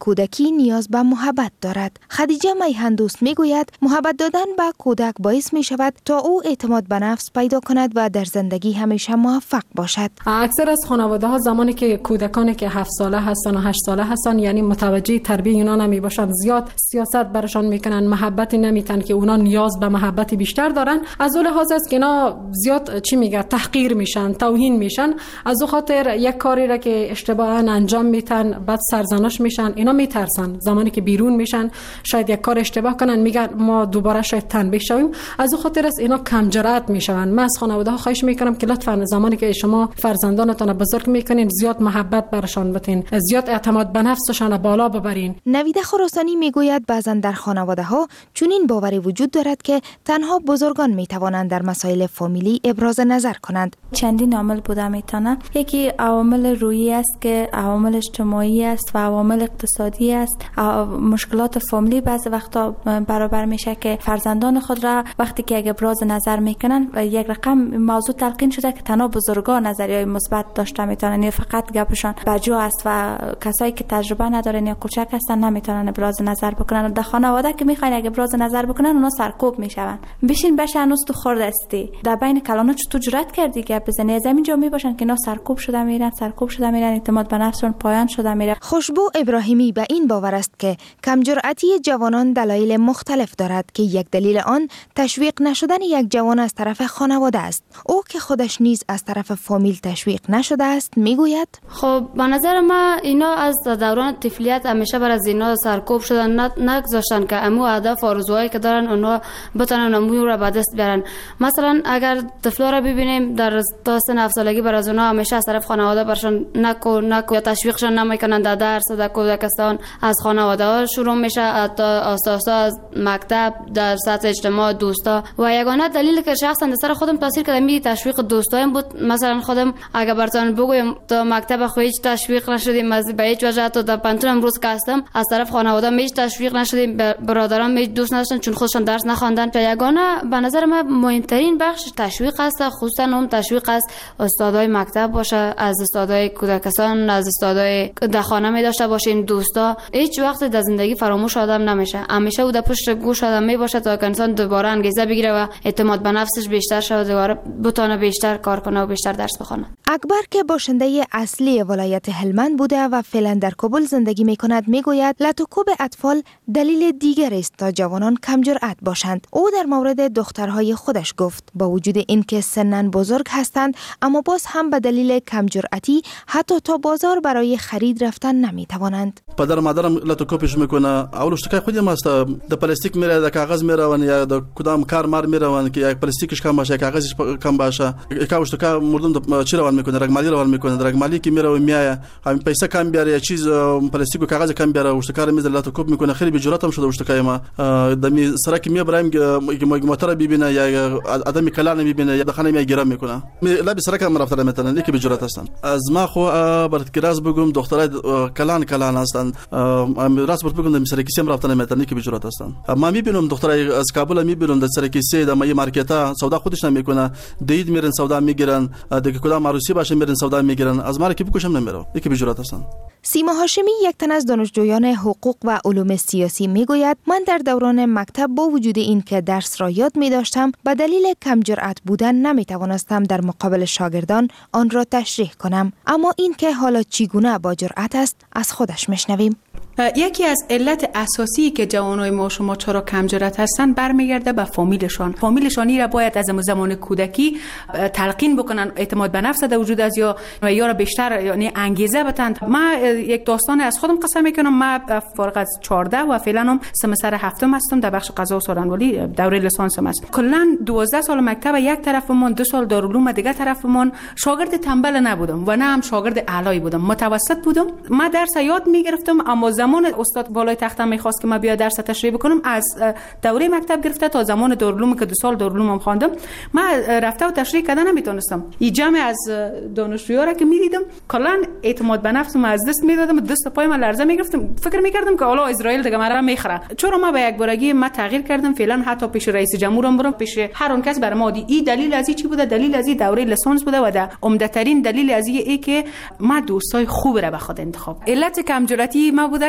کودکی نیاز به محبت دارد. خدیجه میهندوست میگوید محبت دادن به کودک باعث می شود تا او اعتماد به نفس پیدا کند و در زندگی همیشه موفق باشد. اکثر از خانواده ها زمانی که کودکانی که هفت ساله هستن و هشت ساله هستن، یعنی متوجه تربیت اینا نمی باشن، زیاد سیاست برشان میکنن، محبت نمیتن که اونا نیاز به محبت بیشتر دارن. از اون لحاظ است که اینا زیاد چی میگه تحقیر میشن، توهین میشن. از اون خاطر یک کاری را که اشتباها انجام میتن بعد سرزنش میشن، اینا میترسن زمانی که بیرون میشن شاید یک کار اشتباه کنن، میگن ما دوباره شاید تنبیه شویم. از اون خاطر است اینا کم جرأت میشن. من از خانواده ها خواهش میکنم که لطفا زمانی که شما فرزندانتون بزرگ میکنین زیاد محبت برشان بتین، زیاد اعتماد به نفسشان بالا ببرین. نویده خراسانی میگوید بعضا در خانواده ها چنین باوری وجود دارد که تنها بزرگان میتوانند در مسائل فامیلی ابراز نظر کنند. چندین عامل بوده میتونه. یکی عوامل روحی است که عوامل اجتماعی است و عوامل اقتصادی است. مشکلات فامیلی بعضی وقتا برابر میشه که فرزندان خود را وقتی که یک ابراز نظر میکنن یک رقم موضوع تلقین شده که تنها بزرگان نظریه مثبت داشته میتونن، یعنی فقط گپشان بجا است و کسایی که تجربه ندارن یا کوچک هستن نمیتونن ابراز نظر بکنن. در خانواده که میخواین یک ابراز نظر بکنن اونا سرکوب میشون. بشین بشه هنوز تو خورد استی در بین کلانا چطور جرأت کردی که بزنی؟ از همین جا میباشن که اینا سرکوب شده میرن سرکوب شده میرن اعتماد به نفسشون پایان شده میره. خوشبو ابراهیمی به این باور است که کم جرأتی جوانان دلایل مختلف دارد که یک دلیل آن تشویق نشدن یک جوان از طرف خانواده است. او که خودش نیز از طرف فامیل تشویق نشده است میگوید خب به نظر من اینا از دوران طفولیت همیشه بر از اینا سرکوب شدن، نگذاشتن که امو هدف و آرزوهایی که دارن اونها بتونن امو را به دست بیارن. مثلا اگر طفلا را ببینیم در تا سن هفت سالگی بر از اونها همیشه از طرف خانواده برشان نکو نکو یا تشویقشان نمیکنن در درس در کودکستان. از خانواده ها شروع میشه تا آساسا از مکتب در سطح اجتماع دوستا و یگانه دلیلی که شخصا در سر خودم تاثیر کرده می تشویق دوستایم بود. مثلا خودم اگر براتون بگویم تا مکتب خو هیچ تشویق نشدیم، از به هیچ وجه تا در پنتون امروز که هستم از طرف خانواده هیچ تشویق نشدیم، برادران هیچ دوست نداشتن چون خودشون درس نخواندن. یگانه به نظر من مهمترین بخش تشویق است، خصوصا اون تشویق است استادای مکتب باشه، از استادای کودکستان، از استادای در خانه می داشته باشین دوستا. هیچ وقت در زندگی فراموش آدم نمیشه، همیشه او در پشت گوش آدم می باشه تا که انسان دوباره انگیزه بگیره و اعتماد به نفسش بیشتر شه و دوباره بتونه بیشتر کار کنه و بیشتر درس بخونه. اکبر که باشنده اصلی ولایت هلمند بوده و فعلا در کابل زندگی می کند میگوید لطوکوب اطفال دلیل دیگر است تا جوانان کم جرأت باشند. او در مورد دخترهای خودش گفت با وجود اینکه سنن بزرگ هستند اما باز هم به دلیل کم جرأتی حتی تا بازار برای خرید رفتن نمی توانند. پدر مادرم لطوکوبش میکنه. اولش که خودم است د پلاستیک میره د کاغذ میروان یا د کدام کار مار میروان که یک پلاستیکش کم باشه کاغذش کم باشه یکاوش تو که مردم چی روان میکنه رگمالی روان میکنه رگمالی که میره و میایه همین پیسه کم بیاره یا چیز پلاستیک و کاغذ کم بیاره وشت کار میز لطوکوب میکنه. خیلی بجراتم شده وشت که ما دمی سرک میبرم که موتور ببینه یا آدمی کلان میبینه یا دخانه میگیره میکنه لب سرک هم رفتن مثلا یکی بجرات هستن. از ما خو برات کراز بگم دخترای کلان کلان هستن راست برات بگم سرکی سیم رفتن مثلا یکی بجرات هستن. ما میبینم دخترای از کابل میبینم در سرکی سه در مای مارکتا سودا خودش نمیکنه دید میرن سودا میگیرن دیگه کدام عروسی باشه میرن سودا میگیرن. از ما کی بکشم نمیره یکی بجرات هستن. سیما هاشمی یک تن از دانشجویان حقوق و علوم سیاسی میگوید من در دوران مکتب با وجود این که درس را یاد می داشتم به دلیل کم جرأت بودن نمی توانستم در مقابل شاگردان آن را تشریح کنم. اما این که حالا چگونه با جرأت است از خودش میشنویم. یکی از علت اساسی که جوانای ما شما چرا کم جرأت هستن برمیگرده به فامیلشان. فامیلشانی را باید از زمان کودکی تلقین بکنن اعتماد به نفس در وجود از یا یا را بیشتر یعنی انگیزه بدن. ما یک داستان از خودم قصه میکنم. ما فارغ از چهارده و فعلا هم سمستر هفتم هستم در بخش قضا و سخنوری دوره لیسانسم است. کلا دوازده سال مکتب یک طرفمون، دو سال دارالعلوم دیگه طرفمون. شاگرد تنبل نبودم و نه هم شاگرد اعلایی بودم، متوسط بودم. ما درس یاد میگرفتم اما زمان استاد بالای تختم میخواست که ما بیا درس تشریح بکنم از دوره مکتب گرفته تا زمان دارالعلوم که دو سال دارالعلوم هم خواندم ما رفته و تشریح کردن نمیتونستم. این جمع از دانشجوها را که میدیدم کلا اعتماد به نفسم از دست میدادم، دست پای من لرزه میگرفتم. فکر میکردم که حالا اسرائیل دیگه مرا میخره. چرا ما به یک بارگی ما تغییر کردم. فعلا حتی پیش رئیس جمهورم برم، پیش هر اون کس برام دی این دلیل از چی بوده؟ دلیل از دوره لیسانس بوده و ده عمده ترین دلیل از این که ما دوستای خوب را به خود انتخاب. علت کم جرأتی ما بوده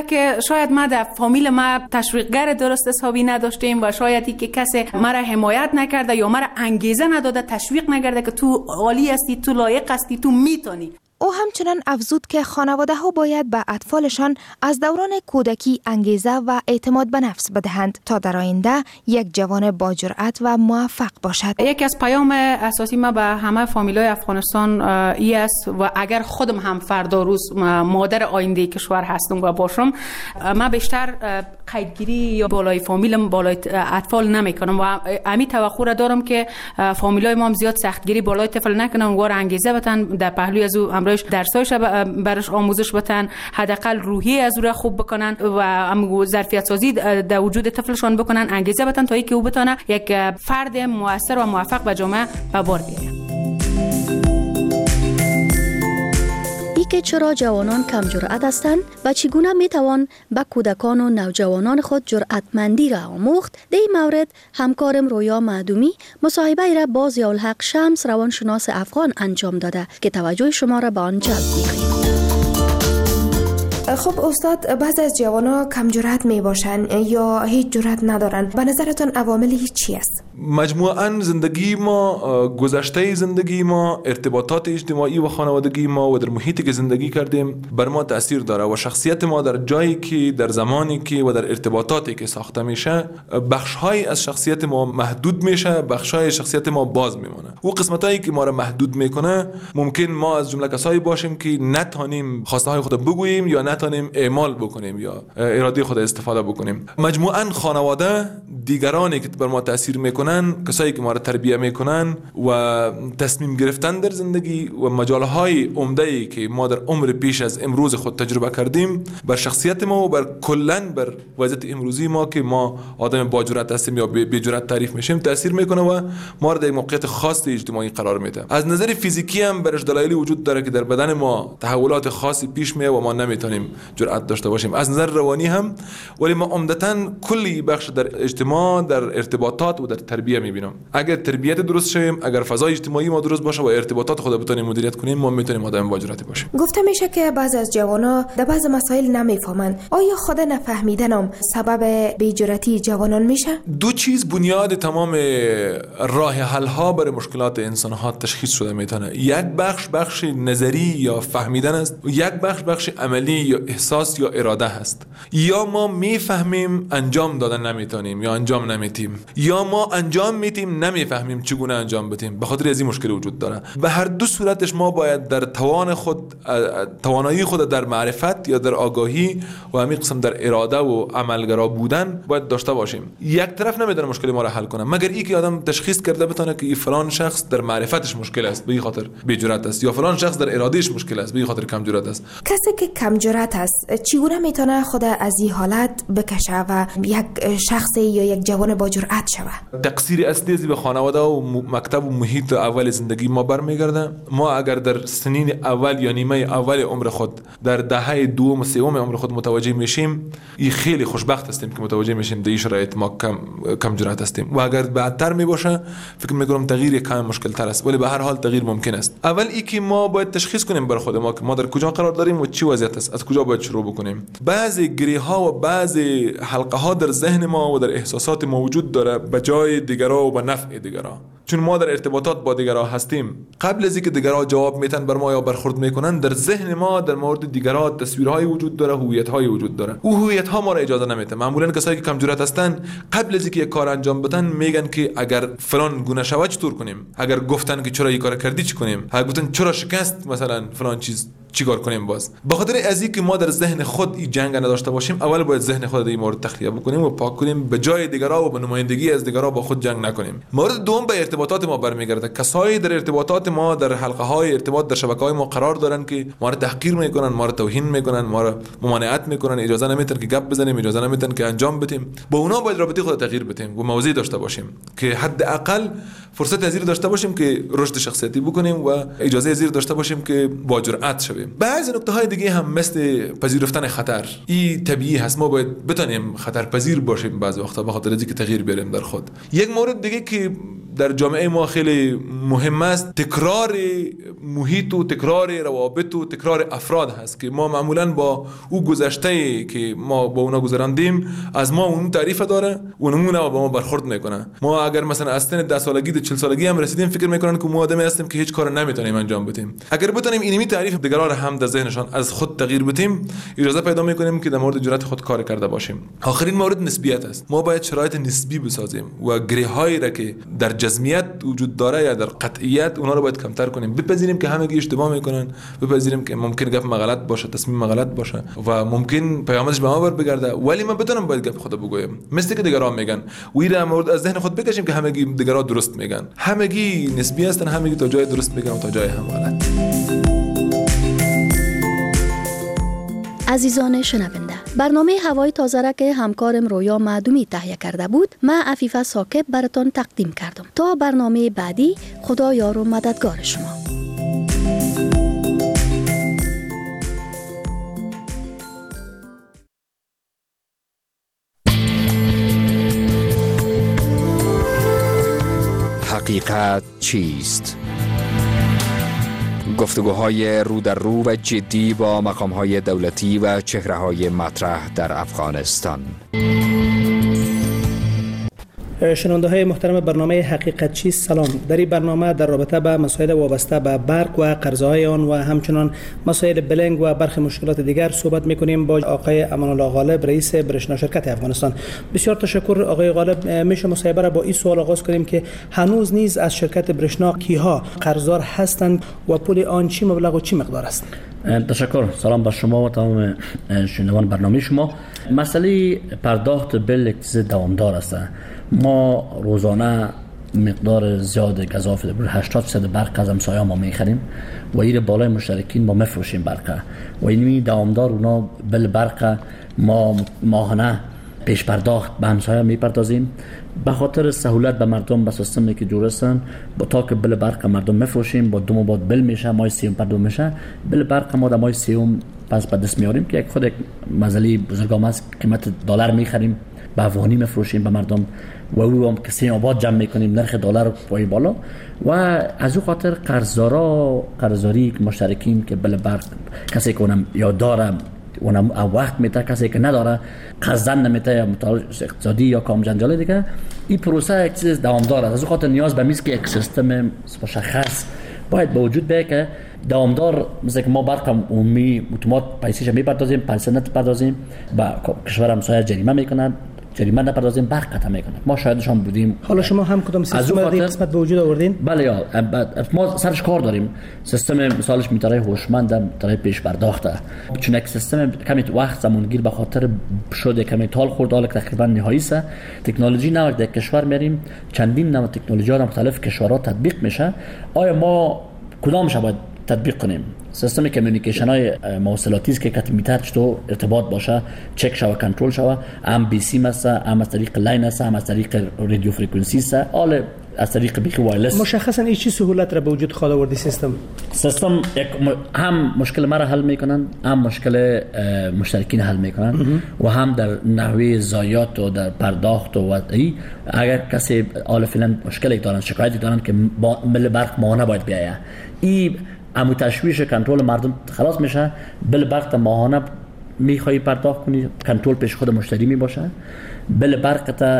که شاید ما در فامیل ما تشویقگر درست حسابی نداشتیم و شاید که کسی مرا حمایت نکرده یا مرا انگیزه نداده، تشویق نکرده که تو عالی هستی، تو لایق هستی، تو میتونی. او همچنان افزود که خانواده ها باید به اطفالشان از دوران کودکی انگیزه و اعتماد به نفس بدهند تا در آینده یک جوان با جرأت و موفق باشد. یکی از پیام اساسی ما به همه فامیلای افغانستان ای است و اگر خودم هم فردا روز مادر آینده کشور هستم و باشم، ما بیشتر قیدگیری یا بالای فامیلم بالای اطفال نمیکنم و امی توقع را دارم که فامیلای ما هم زیاد سختگیری بالای طفل نکنن و انگیزه بدن در پهلوی از او امروز درسایش برش آموزش بدن، حداقل روحی از او را خوب بکنن و ظرفیت سازی در وجود طفلشان بکنن، انگیزه بدن تا اینکه او بتونه یک فرد مؤثر و موفق به جامعه به بار بیاره. ای که چرا جوانان کم جرأت هستند و چگونه می توان به کودکان و نوجوانان خود جرأتمندی را آموخت، در این مورد همکارم رویا معدومی مصاحبه را با ضیاءالحق شمس روانشناس افغان انجام داده که توجه شما را به آن جلب می‌کنیم. خب استاد، بعضی از جوان‌ها کم جرأت میباشن یا هیچ جرأت ندارن. به نظرتون عوامل چی است؟ مجموعاً زندگی ما، گذشته زندگی ما، ارتباطات اجتماعی و خانوادگی ما و در محیطی که زندگی کردیم بر ما تأثیر داره و شخصیت ما در جایی که در زمانی که و در ارتباطاتی که ساخته میشه، بخش‌های از شخصیت ما محدود میشه، بخش‌های شخصیت ما باز میمونه. و قسمتایی که ما را محدود میکنه ممکن ما از جمله کسایی باشیم که نتونیم خواسته‌های خود بگوییم یا نتونیم اعمال بکنیم یا اراده خود استفاده بکنیم. مجموعاً خانواده، دیگرانی که بر ما تأثیر میکنن، کسایی که ما را تربیت میکنن و تصمیم گرفتن در زندگی و مجالهای عمده‌ای که ما در عمر پیش از امروز خود تجربه کردیم بر شخصیت ما و بر کلاً بر وضعیت امروزی ما که ما آدم با جرأت هستیم یا بی جرأت تعریف میشیم تأثیر میکنه و ما را در موقعیت خاص اجتماعی قرار میده. از نظر فیزیکی هم برش دلایلی وجود داره که در بدن ما تحولات خاصی پیش میاد و ما نمیتونیم جرأت داشته باشیم. از نظر روانی هم، ولی ما عمدتاً کلی بخش در اجتماع، در ارتباطات و در تربیت میبینم. اگر تربیت درست شویم، اگر فضای اجتماعی ما درست باشه و ارتباطات خود بتونیم مدیریت کنیم، ما میتونیم آدم با جرأت باشیم. گفته میشه که بعضی از جوانان در بعض مسائل نمیفهمند. آیا خود نفهمیدنم سبب بی‌جرأتی جوانان میشه؟ دو چیز بنیاد تمام راه حل ها برای مشکلات انسان ها تشخیص شده میتونه. یک بخش بخش نظری یا فهمیدن است، یک بخش بخش عملی یا احساس یا اراده هست. یا ما میفهمیم انجام دادن نمیتونیم یا انجام نمیتیم، یا ما انجام میتیم نمیفهمیم چگونه انجام بدیم. به خاطر از این مشکل وجود داره. به هر دو صورتش ما باید در توان خود، توانایی خود در معرفت یا در آگاهی و همین قسم در اراده و عملگرا بودن باید داشته باشیم. یک طرف نمیتونه مشکل ما را حل کنه مگر اینکه آدم تشخیص کرده بتونه که این فلان شخص در معرفتش مشکل است به این خاطر بی‌جرأت است، یا فلان شخص در ارادهش مشکل است به این خاطر کم جرأت است. کسی که کم جرأت است چگونه میتونه خود از این حالت بکشه و یک شخص یا یک جوان با جرأت شود؟ تقصیر اصلی به خانواده و مکتب و محیط اول زندگی ما برمیگرده. ما اگر در سنین اول یا نیمه اول عمر خود، در دهه دوم و سوم عمر خود متوجه میشیم، این خیلی خوشبخت هستیم که متوجه میشیم در این شرایط ما کم کم جرأت هستیم. و اگر بعدتر میباشه فکر میکنم تغییر کم مشکل تر است، ولی به هر حال تغییر ممکن است. اول ای که ما باید تشخیص کنیم بر خود ما که ما در کجا قرار داریم و چی وضعیت است، از کجا باید شروع بکنیم. بعضی گریه ها و بعضی حلقه ها در ذهن ما و در احساسات ما وجود داره به جای دیگرا و به نفع دیگرا. چون ما در ارتباطات با دیگرها هستیم، قبل از اینکه دیگرها جواب میتن بر ما یا برخورد میکنن، در ذهن ما در مورد دیگرها تصویرهای وجود داره، هویت‌های وجود داره. او هویت‌ها ما را اجازه نمیده. معمولا کسایی که کم جرأت هستن قبل از اینکه یک کار انجام بدن میگن که اگر فلان گونه شود چطور کنیم، اگر گفتن که چرا این کار کردی چی کنیم، اگر گفتن چرا شکست مثلا فلان چیز چیکار کنیم. باز به خاطر از اینکه ما در ذهن خود این جنگ نداشته باشیم، اول باید ذهن خود در این مورد تخلیه بکنیم و پاک کنیم، به جای دیگرها و به نمایندگی از دیگرها با خود جنگ نکنیم. مورد دوم به ارتباطات ما برمیگرده. کسایی در ارتباطات ما، در حلقه های ارتباط، در شبکه‌های ما قرار دارن که ما را تحقیر میکنن، ما را توهین میکنن، ما را ممانعت میکنن، اجازه نمیدن که گپ بزنیم، اجازه نمیدن که انجام بدیم. با اونا باید رابطه خود تغییر بدیم و موضوع داشته باشیم که حداقل فرصت از داشته باشیم که رشد شخصیتی بکنیم و اجازه از داشته باشیم که با جرأت شویم. بعضی نکته‌های دیگه هم مثل پذیرفتن خطر، این طبیعی هست. ما باید بتونیم خطر پذیر باشیم بعضی وقتا به خاطر اینکه تغییر بیاریم در خود. یک مورد دیگه که در جامعه ما خیلی مهم است، تکرار محیط و تکرار روابط و تکرار افراد هست که ما معمولا با او گذشته که ما با اونا گذراندیم از ما اون تعریف داره و نمونه با ما برخورد میکنه. ما اگر مثلا از سن ده سالگی تا چهل سالگی هم رسیدیم فکر میکنن که ما آدمی هستیم که هیچ کار نمیتونیم انجام بدیم. اگر بتونیم اینمی تعریف دیگران هم در ذهنشان از خود تغییر بدیم، اجازه پیدا میکنیم که در مورد جرأت خود کار کرده باشیم. آخرین مورد نسبیت است. ما باید شرایط نسبی بسازیم و گره‌هایی را که در جزمیت وجود داره یا در قطعیت اونها رو باید کمتر کنیم. بپذیریم که همگی اشتباه میکنن، بپذیریم که ممکن گپ ما غلط باشه، تصمیم ما غلط باشه و ممکن پیامش به ما بر بگرده، ولی ما بتونم باید گپ خود بگویم مثل که دیگران میگن و این مورد از ذهن خود بکشیم که همگی دیگران درست میگن. همگی نسبی هستن، همگی تا جای درست میگن و تا جای هم غلط. عزیزان شنونده، برنامه هوای تازه را که همکارم رویا معدومی تهیه کرده بود، من عفیفه ساکب براتون تقدیم کردم. تا برنامه بعدی، خدا یار و مددگار شما. حقیقت چیست؟ گفتگوهای رو در رو و جدی با مقامهای دولتی و چهره‌های مطرح در افغانستان. شنونده های محترم برنامه حقیقت چیست، سلام. در این برنامه در رابطه به مسائل وابسته به برق و قرضه‌های آن و همچنان مسائل بلنگ و برخی مشکلات دیگر صحبت می‌کنیم با آقای امان الله غالب، رئیس برشنا شرکت افغانستان. بسیار تشکر آقای غالب. میشه مصاحبه را با این سوال آغاز کنیم که هنوز نیز از شرکت برشنا کیها قرضدار هستند و پول آن چی مبلغ و چی مقدار است؟ تشکر. سلام بر شما و تمام شنوندگان برنامه شما. مسئله پرداخت بل اقتصادی دوامدار است. ما روزانه مقدار زیاد گزاف هشتاد درصد برق از همسایه ما میخریم و این بالای مشترکین ما میفروشیم برق و این دوامدار اونا بل برق ما ماهانه پیش پرداخت به همسایه میپردازیم به خاطر سهولت به مردم به سیستمی که جور هستن. با تا که بل برق مردم میفروشیم با دو ماه بعد بل میشه، ماه سیوم پرداخت میشه. بل برق ما در ماه سیوم پس به دست میاریم که یک خود یک مزلی بزرگام است، قیمت دلار میخریم به افغانی میفروشیم به مردم و او هم کسی آباد جمع میکنیم نرخ دلار پای بالا و از او خاطر قرضدارا قرضداری مشترکین که بل برق کسی که اونم یا داره اونم وقت میته، کسی که نداره قرضن نمیته یا مطالعه اقتصادی یا کام جنجال دیگه، این پروسه یک چیز دوامدار است. از او خاطر نیاز به میز که یک سیستم مشخص باید به وجود بیاید که دوامدار، مثل که ما برق عمومی اتومات پیسیش میپردازیم، پیسه نپردازیم با کشور همسایه جریمه میکنن، جریمه نپردازیم برق قطع میکنن. ما شاهدشان بودیم. حالا شما هم کدام سیستم در این قسمت به وجود آوردین؟ بله یا ما سرش کار داریم. سیستم مثالش میتاره هوشمند، میتاره پیش پرداخته، چون یک سیستم کمی وقت زمانگیر به خاطر شده کمی تال خورد، حالا تقریبا نهایی است. تکنولوژی نو در کشور میریم، چندین نوع تکنولوژی ها در مختلف کشورها تطبیق میشه. آیا ما کدامش باید تطبیق کنیم؟ سیستم کمیونیکیشن های مواصلاتی است که کت میتر چطور ارتباط باشه، چک شوه، کنترل شوه، هم بی سی مثلا، هم از طریق لاین است، هم از طریق رادیو فرکانسی است، حالا از طریق بیخ وایرلس. مشخصا این چی سهولت را به وجود خواهد آورد سیستم؟ سیستم یک هم مشکل مرا حل میکنن، هم مشکل مشترکین حل میکنن و هم در نحوه ضایعات و در پرداخت و ای اگر کسی حالا فعلا مشکلی دارن، شکایتی دارن که مل برق ماهانه باید بیاید، این امو تشویش کنترل مردم خلاص میشه. بل برق ماهانه میخوای پرداخت کنی، کنترل پیش خود مشتری می باشه. بل برق تا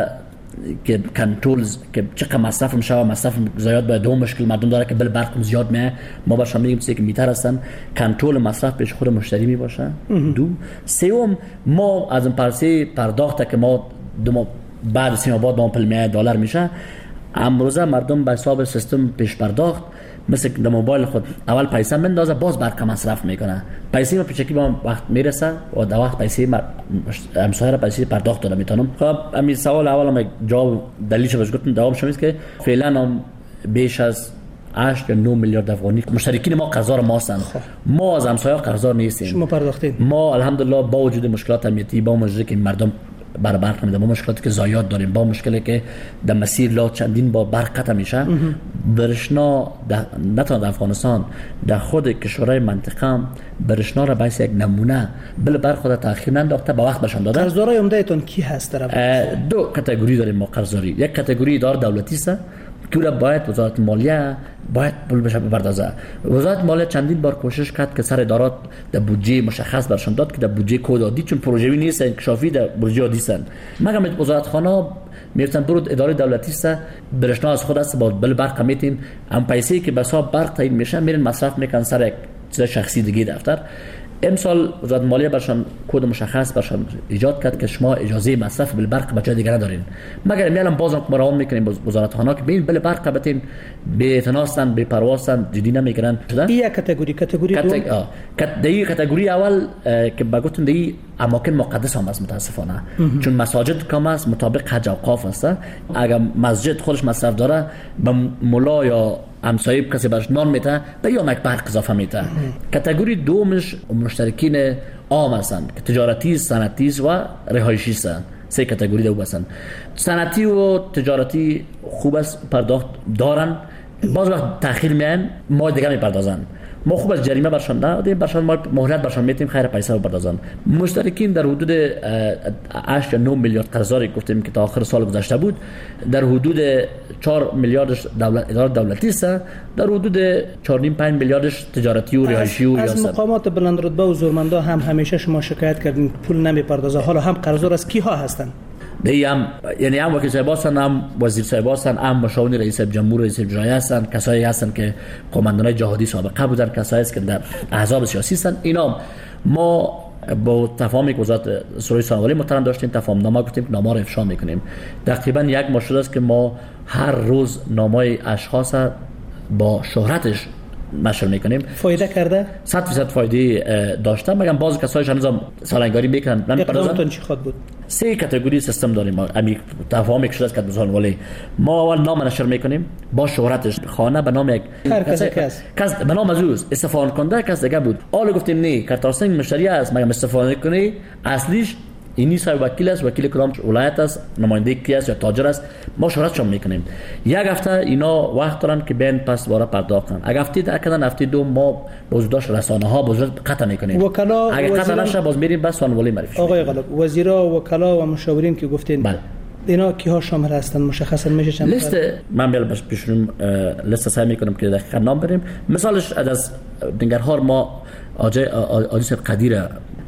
که کنترل که چقدر مصرف میشه و مصرف زیاد باید، دو مشکل مردم داره که بل برق زیاد میه، ما باش میگیم سه که میتر هستن، کنترل مصرف پیش خود مشتری می باشه. دو سوم ما از این پرسه پرداخت که ما دو ما بعد سه ماه بعد ما پل دلار میشه، امروزه مردم به حساب سیستم پیش پرداخت مثل در موبایل خود اول پیسه مندازه، باز برق مصرف میکنه، پیسه ما پیشکی با وقت میرسه و در وقت پیسه همسایه را پیسه پرداخت داده میتونم. خب همین سوال اول هم جواب دلیلش بهش گفتم دوام شمیست که فعلا هم بیش از هشت یا نه میلیارد افغانی مشترکین ما قرضدار ما هستند. ما از همسایه قرضدار نیستیم. شما پرداختین؟ ما الحمدلله با وجود مشکلات امنیتی، با وجودی که مردم بر برق نمیده، با مشکلاتی که زایات داریم، با مشکلی که در مسیر لا چندین با برق قطع میشه، برشنا نه تنها در افغانستان، در خود کشورهای منطقه برشنا را باعث یک نمونه بل برق خود تأخیر ننداخته، با وقت بشان داده. قرضدارای عمدهتون کی هست در افغانستان؟ دو کاتگوری داریم ما قرضداری. یک کاتگوری اداره دولتی است که باید وزارت مالیه باید پول بشه بپردازه. وزارت مالیه چندین بار کوشش کرد که سر ادارات در بودجه مشخص برشان داد که در بودجه کد عادی، چون پروژه‌ای نیست انکشافی در بودجه عادی است. مگر وزارت خانه میرسن برود اداره دولتی است، برشنا از خود است با بل برق میتین ام پیسه که به حساب برق تعیین میشه میرن مصرف میکنن سر یک چیز شخصی دیگه دفتر. امسال وزارت مالیه برشان کد مشخص برشان ایجاد کرد که شما اجازه مصرف بل برق به جای دیگه ندارین، مگر میالم بازم مراهم میکنیم وزارت خانه که ببین بل برق بتین به اتناسن به پرواسن جدی نمیگیرن. این کاتگوری کاتگوری دوم کات دی کاتگوری اول که بگوتن دی اماکن مقدس هم است متاسفانه، چون مساجد کم است مطابق حج اوقاف است. اگر مسجد خودش مصرف داره به مولا یا همسایه کسی برش نان میته به یا یک برق اضافه میته. کاتگوری دومش مشترکین عام هستند که تجارتی، صنعتی و رهایشی هستند. سه کاتگوری دو هستند. صنعتی و تجارتی خوب است پرداخت دارن، باز وقت تأخیر میان ما دیگه میپردازن. ما خوب از جریمه برشان ندادیم، برشان ما مهلت برشان میتیم خیر پیسه بپردازن. مشترکین در حدود هشت یا نه میلیارد قرضی گفتیم که تا آخر سال گذشته بود، در حدود چهار میلیاردش دولت اداره دولتی است، در حدود چهار و نیم پنج میلیاردش تجارتی و رهایشی و از مقامات بلند رتبه و زورمندا هم همیشه شما شکایت کردین پول نمیپردازه، حالا هم قرضدار از کی ها هستن؟ دی هم یعنی هم وکیل صاحب هستن، هم وزیر صاحب هستن، هم مشاور رئیس جمهور رئیس جمهوری هستن، کسایی هستن که قماندانای جهادی سابقه بودن، کسایی است که در احزاب سیاسی هستن. اینا ما با تفاهمی که وزارت سروی سانواری محترم داشتیم تفاهم نامه گفتیم که نامه رو افشا میکنیم. تقریبا یک ماه شده است که ما هر روز نامه اشخاص با شهرتش نشر میکنیم. فایده کرده؟ صد درصد فایده داشته، مگر بعضی کسایش هنوز سالنگاری میکنن نمیپردازن. اقدامتون چی خود بود؟ سه کاتگوری سیستم داریم ما. امی تفاهم شده است که بزرگ ولی ما اول نام نشر میکنیم با شهرتش، خانه به نام یک هر کسی کس کس به نام ازوز استفاده کننده کس دیگه بود. حالا گفتیم نه کارتاسنگ مشتری است، مگر استفاده کنی اصلیش اینی صاحب وکیل است، وکیل کدام ولایت است، نماینده کی است یا تاجر است، ما شهرتشون میکنیم. یک هفته اینا وقت دارن که بین پس واره پرداخت کنن. اگه هفته ده کردن هفته دو ما بازداشت رسانه ها بازداشت قطع میکنیم. وکلا اگه قطع نشه باز میریم بس سانوالی معرفی. آقای غالب وزیرا و وکلا و مشاورین که گفتین بله اینا کیها شامل هستند مشخصا میشه چند لیست من بیل باش پیشون لیست سعی میکنم که دقیقاً نام بریم. مثالش از دنگرهار ما آجای آجیس قدیر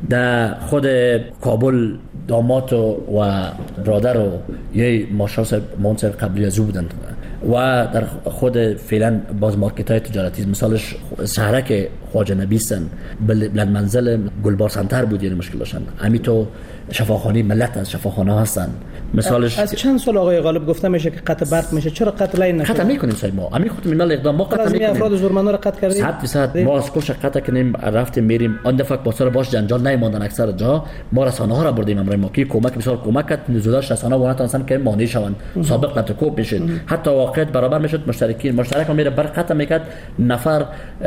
در خود کابل داماد و برادر و یه ماشاءالله منصب قبلی از او بودن و در خود فعلا باز مارکت های تجارتی مثالش شهرک خواجه نبیسن بلند منزل گلبار سنتر بود، یعنی مشکل داشتن. امی تو شفاخانه ملت از شفاخانه هستن. مثالش از چند سال آقای غالب گفته میشه که قطع برق میشه، چرا قطع لین نشده؟ قطع میکنیم سای ما امی خود ملت اقدام ما قطع میکنیم. افراد زورمندا رو قطع کردیم. صد درصد ما از کوشش قطع کنیم رفتیم میریم آن دفعه با سر باش جنجال نمیموندن. اکثر جا ما رسانه ها را بردیم امروز ما کی کمک بسیار کمک کرد نزولش رسانه و نتونستن که مانع شوند. سابق نتکوب میشد حتی واقعیت برابر میشد. مشترکین مشترک ما میره برق قطع میکرد. نفر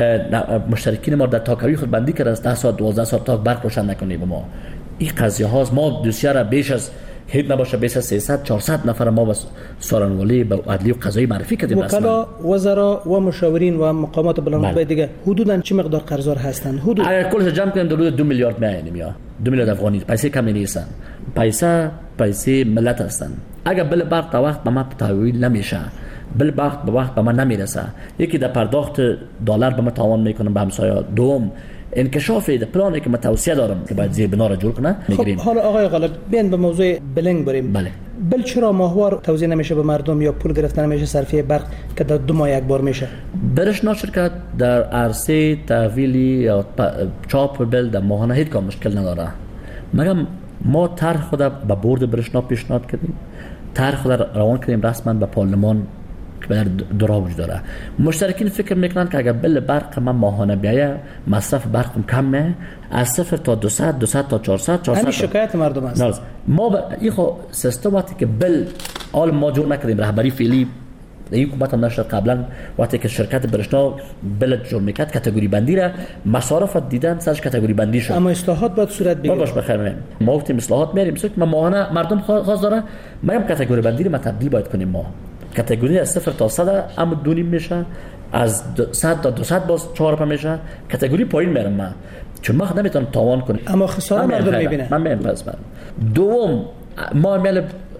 مشترکین ما در تاکوی خود بندی کرد از ده ساعت دوازده ساعت تا برق روشن نکنیم. ما این قضیه هاست. ما دوسیه را بیش از هیچ نباشه بیش از سیصد چهارصد نفر ما بس سالنوالی به عدلی و قضایی معرفی کردیم. وکلا وزرا و مشاورین و مقامات بلند دیگه حدوداً چه مقدار قرضدار هستند؟ حدود اگر کلش جمع کنیم حدود دو میلیارد میاییم یا دو میلیارد افغانی. پیسه کمی نیستن، پیسه پیسه ملت هستن. اگر بل برق تا وقت به ما تحویل نمیشه، بل وقت به وقت به ما نمیرسه، یکی در پرداخت دلار به ما تاوان میکنه به همسایه. دوم انکشاف ده پلانی که من توصیه دارم که باید زیر بنا را جور کنه میگیریم. خب حالا آقای غالب بیان به موضوع بلنگ بریم. بله. بل چرا ماهوار توزیع نمیشه به مردم یا پول گرفتن نمیشه صرفه برق که در دو ماه یک بار میشه؟ برشنا شرکت در عرصه تحویلی یا چاپ بل در ماهانه هیچ کام مشکل نداره. مگر ما طرح خود به بورد برشنا پیشنهاد کردیم، طرح خود روان کردیم رسما به پارلمان که در دورا وجود داره. مشترکین فکر میکنن که اگر بل برق من ماهانه بیایه مصرف برقم کمه، از صفر تا دویست دویست تا چهارصد چهارصد همین شکایت مردم است. ما با این خو سیستم وقتی که بل آل ما جور نکردیم، رهبری فعلی این حکومت هم نشد قبلا وقتی که شرکت برشنا بل جور میکرد کاتگوری بندی را مصارف دیدن سرش کاتگوری بندی شد. اما اصلاحات باید صورت بگیره. باش بخیر میریم ما وقتی اصلاحات میریم مثل ما ماهانه مردم خواست داره ما هم کاتگوری بندی را تبدیل باید کنیم. ما کاتگوری از صفر تا صد اما دو نیم میشه، از صد تا دویست باز چهار پا میشه. کاتگوری پایین میرم من چون ما نمیتونم تاوان کنم. اما خسارت مردم میبینه. من میبینم. پس من دوم ما عمل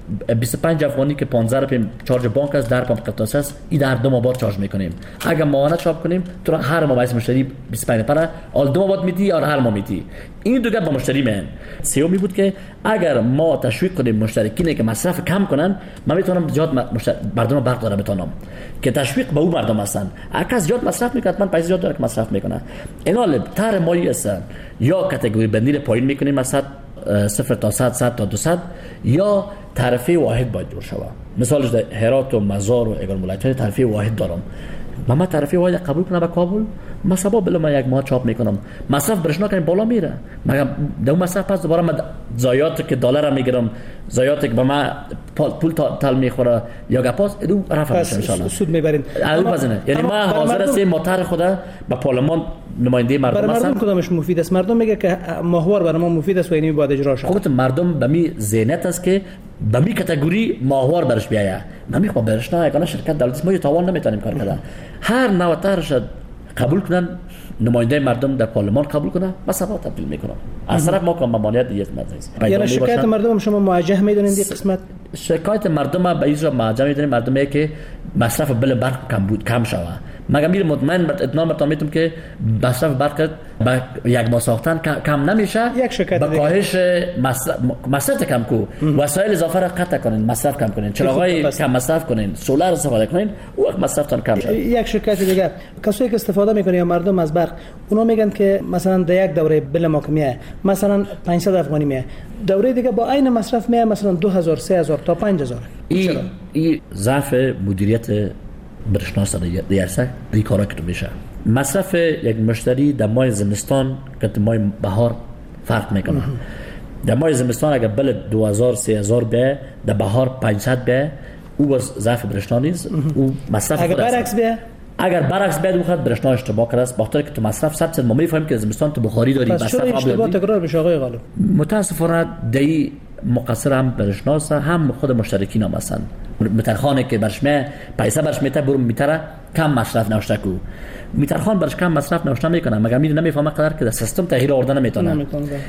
بیست و پنج افغانی که پانزده روپیه چارج بانک است، در پمپ قطعه است، این در دو ماه بعد چارج میکنیم. اگر ماهانه چاپ کنیم تو هر ماه واسه مشتری بیست و پنج نفره آل دو ماه بعد میدی یا هر ماه میدی. این دو گپ با مشتری من سیومی بود که اگر ما تشویق کنیم مشترکین که مصرف کم کنن، من میتونم زیاد مشتر... مردم برق داره بتونم که تشویق به اون مردم هستن. اگر زیاد مصرف میکنه من پیسه زیاد داره که مصرف میکنه. اینا تر مایی هستن یا کاتگوری بندی پایین میکنیم مثلا صفر تا صد، صد تا دویست، یا تعرفه واحد باید دور شود. مثالش در هرات و مزار و اگر ولایت‌های تعرفه واحد دارم، من تعرفه واحد قبول کنم به کابل، مثلا بله من یک ماه چاپ میکنم، مصرف برشنا کنیم بالا میره، مگه دو مصرف پس دوباره من زایات که دلار میگیرم، زایات که به من پول تال میخوره یا گپاس دو رفع میشه ان شاء الله سود میبرین. یعنی ما حاضر هستیم مطر خدا به پارلمان نماینده مردم هستن. مردم کدامش مفید است؟ مردم میگه که ماهوار برای ما مفید است و اینی باید اجرا شه. خودت مردم به می ذهنیت است که به می کاتگوری ماهوار برش بیایه. من میخوام برش نه یگانه شرکت دولتی ما تاوان نمیتونیم کار کنه. هر نوع طرحش قبول کنن، نماینده مردم در پارلمان قبول کنه، مثلا تبدیل میکنم. از طرف ما که ممانعت دیگه مجلس. یعنی شکایت مردم شما موجه میدونید این قسمت؟ شکایت مردم به اینجا موجه میدونید، مردم میگه که مصرف بل برق کم بود، کم شوه. مگه میره مطمئن اطمینان بتون میتونم که مصرف برق با یک ماه ساختن کم نمیشه. یک شکایت با کاهش مصرف مصرف کم کو، وسایل اضافه را قطع کنین، مصرف کم کنین، چراغای کم مصرف کنین، سولار استفاده کنین، او وقت مصرفتون کم شه. یک شکایت دیگه کسایی که استفاده میکنه یا مردم از برق، اونا میگن که مثلا در یک دوره بل ما میه مثلا پانصد افغانی میه، دوره دیگه با عین مصرف میه مثلا دو هزار، سه هزار تا پنج هزار. این این ضعف مدیریت برشناس دیگه ریکارا که تو میشه. مصرف یک مشتری در ماه زمستان که در ماه بهار فرق میکنه. در ماه زمستان اگر بل دو هزار، سه هزار به، در بهار پانصد به، او باز ضعف برشنا نیست. او مصرف اگر برعکس به، اگر برعکس به دو خط برشنا اشتباه کرده است، بخاطر که تو مصرف صد درصد ما میفهمیم که زمستان تو بخاری داری، مصرف آب اشتباه تکرار بشه آقای غالب. متاسفانه دی مقصر هم برشناس هم خود مشترکین هم هستن. میترخانه که برش می پیسه برش میته برو میتره کم مصرف نوشته کو، میترخان برش کم مصرف نوشته میکنه، مگر میره نمیفهمه قدر که سیستم تغییر آوردن نمیتونه.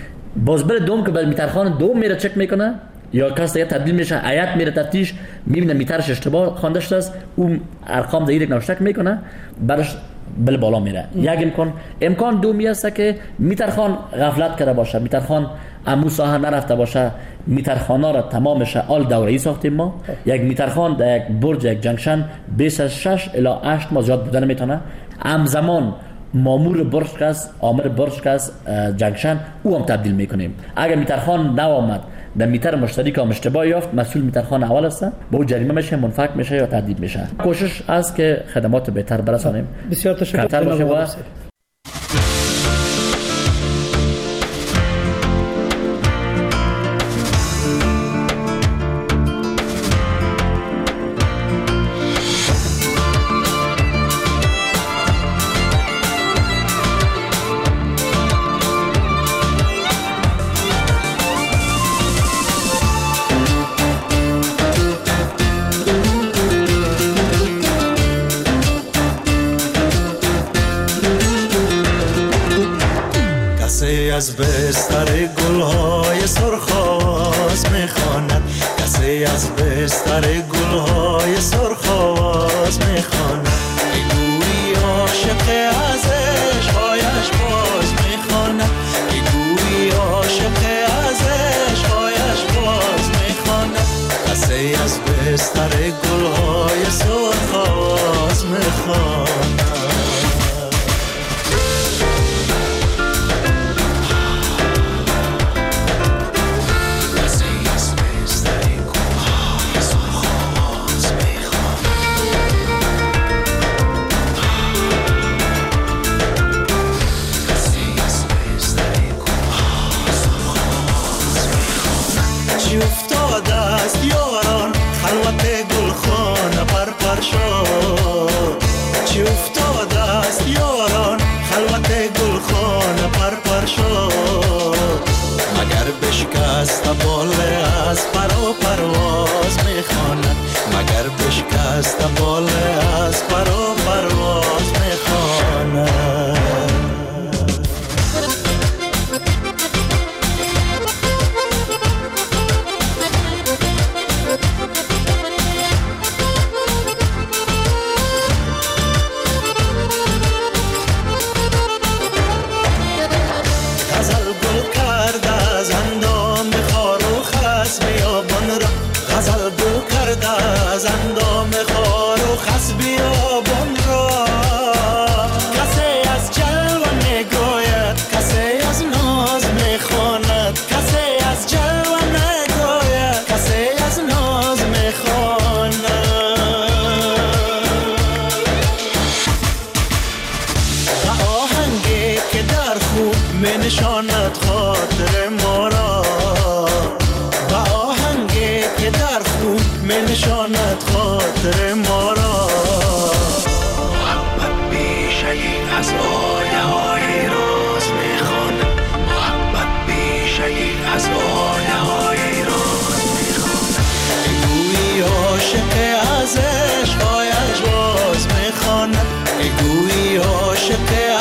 باز بر دوم که بر میترخان دوم میره چک میکنه یا کس دیگه تبدیل میشه، آیات میره تفتیش میبینه میترش اشتباه خوانده شده است، اون ارقام دیگه نوشته میکنه برش بل بالا میره. یک امکان امکان دومی است که میترخان غفلت کرده باشه، میترخان امو ساحه نرفته باشه، میترخانا را تمامش آل دوره‌ای ساختیم ما. یک میترخان در یک برج یک جنکشن بیش از شش الی هشت ماه زیاد بودن نمیتونه. همزمان مامور برج کس، آمر برج کس جنکشن او هم تبدیل میکنیم. اگر میترخان نآمد در میتر مشتری که اشتباه یافت، مسئول میترخان اول است، با او جریمه میشه، منفک میشه یا تهدید میشه. کوشش است که خدمات بهتر برسانیم. بسیار تشکر. از بستر گلهای سرخاز میخواند، کسی از بستر گلهای سرخاز میخواند، میگویی عاشق از عشقهایش باز میخواند، میگویی عاشق از عشقهایش باز میخواند، کسی از بستر گلهای سرخاز میخواند. چی افتاده است یاران خلوت گلخانه پرپر شد، مگر بشکست باله از پر و پرواز میخواند، مگر بشکست باله از پر و پرواز میخواند. جادو کرده از اندام خار و خس بیابان را. کسی از جلوه میگوید، کسی از ناز میخواند، کسی از جلوه نگوید، کسی از ناز میخواند. و آهنگی که در خون می نشاند خاطر ما را، و آهنگی که در خون می نشاند خاطر ما را. محبت بیشه از آیه های راز میخواند، محبت بیشه از آیه های راز میخواند. گویی عاشق از عشقایش باز میخواند، گویی عاشق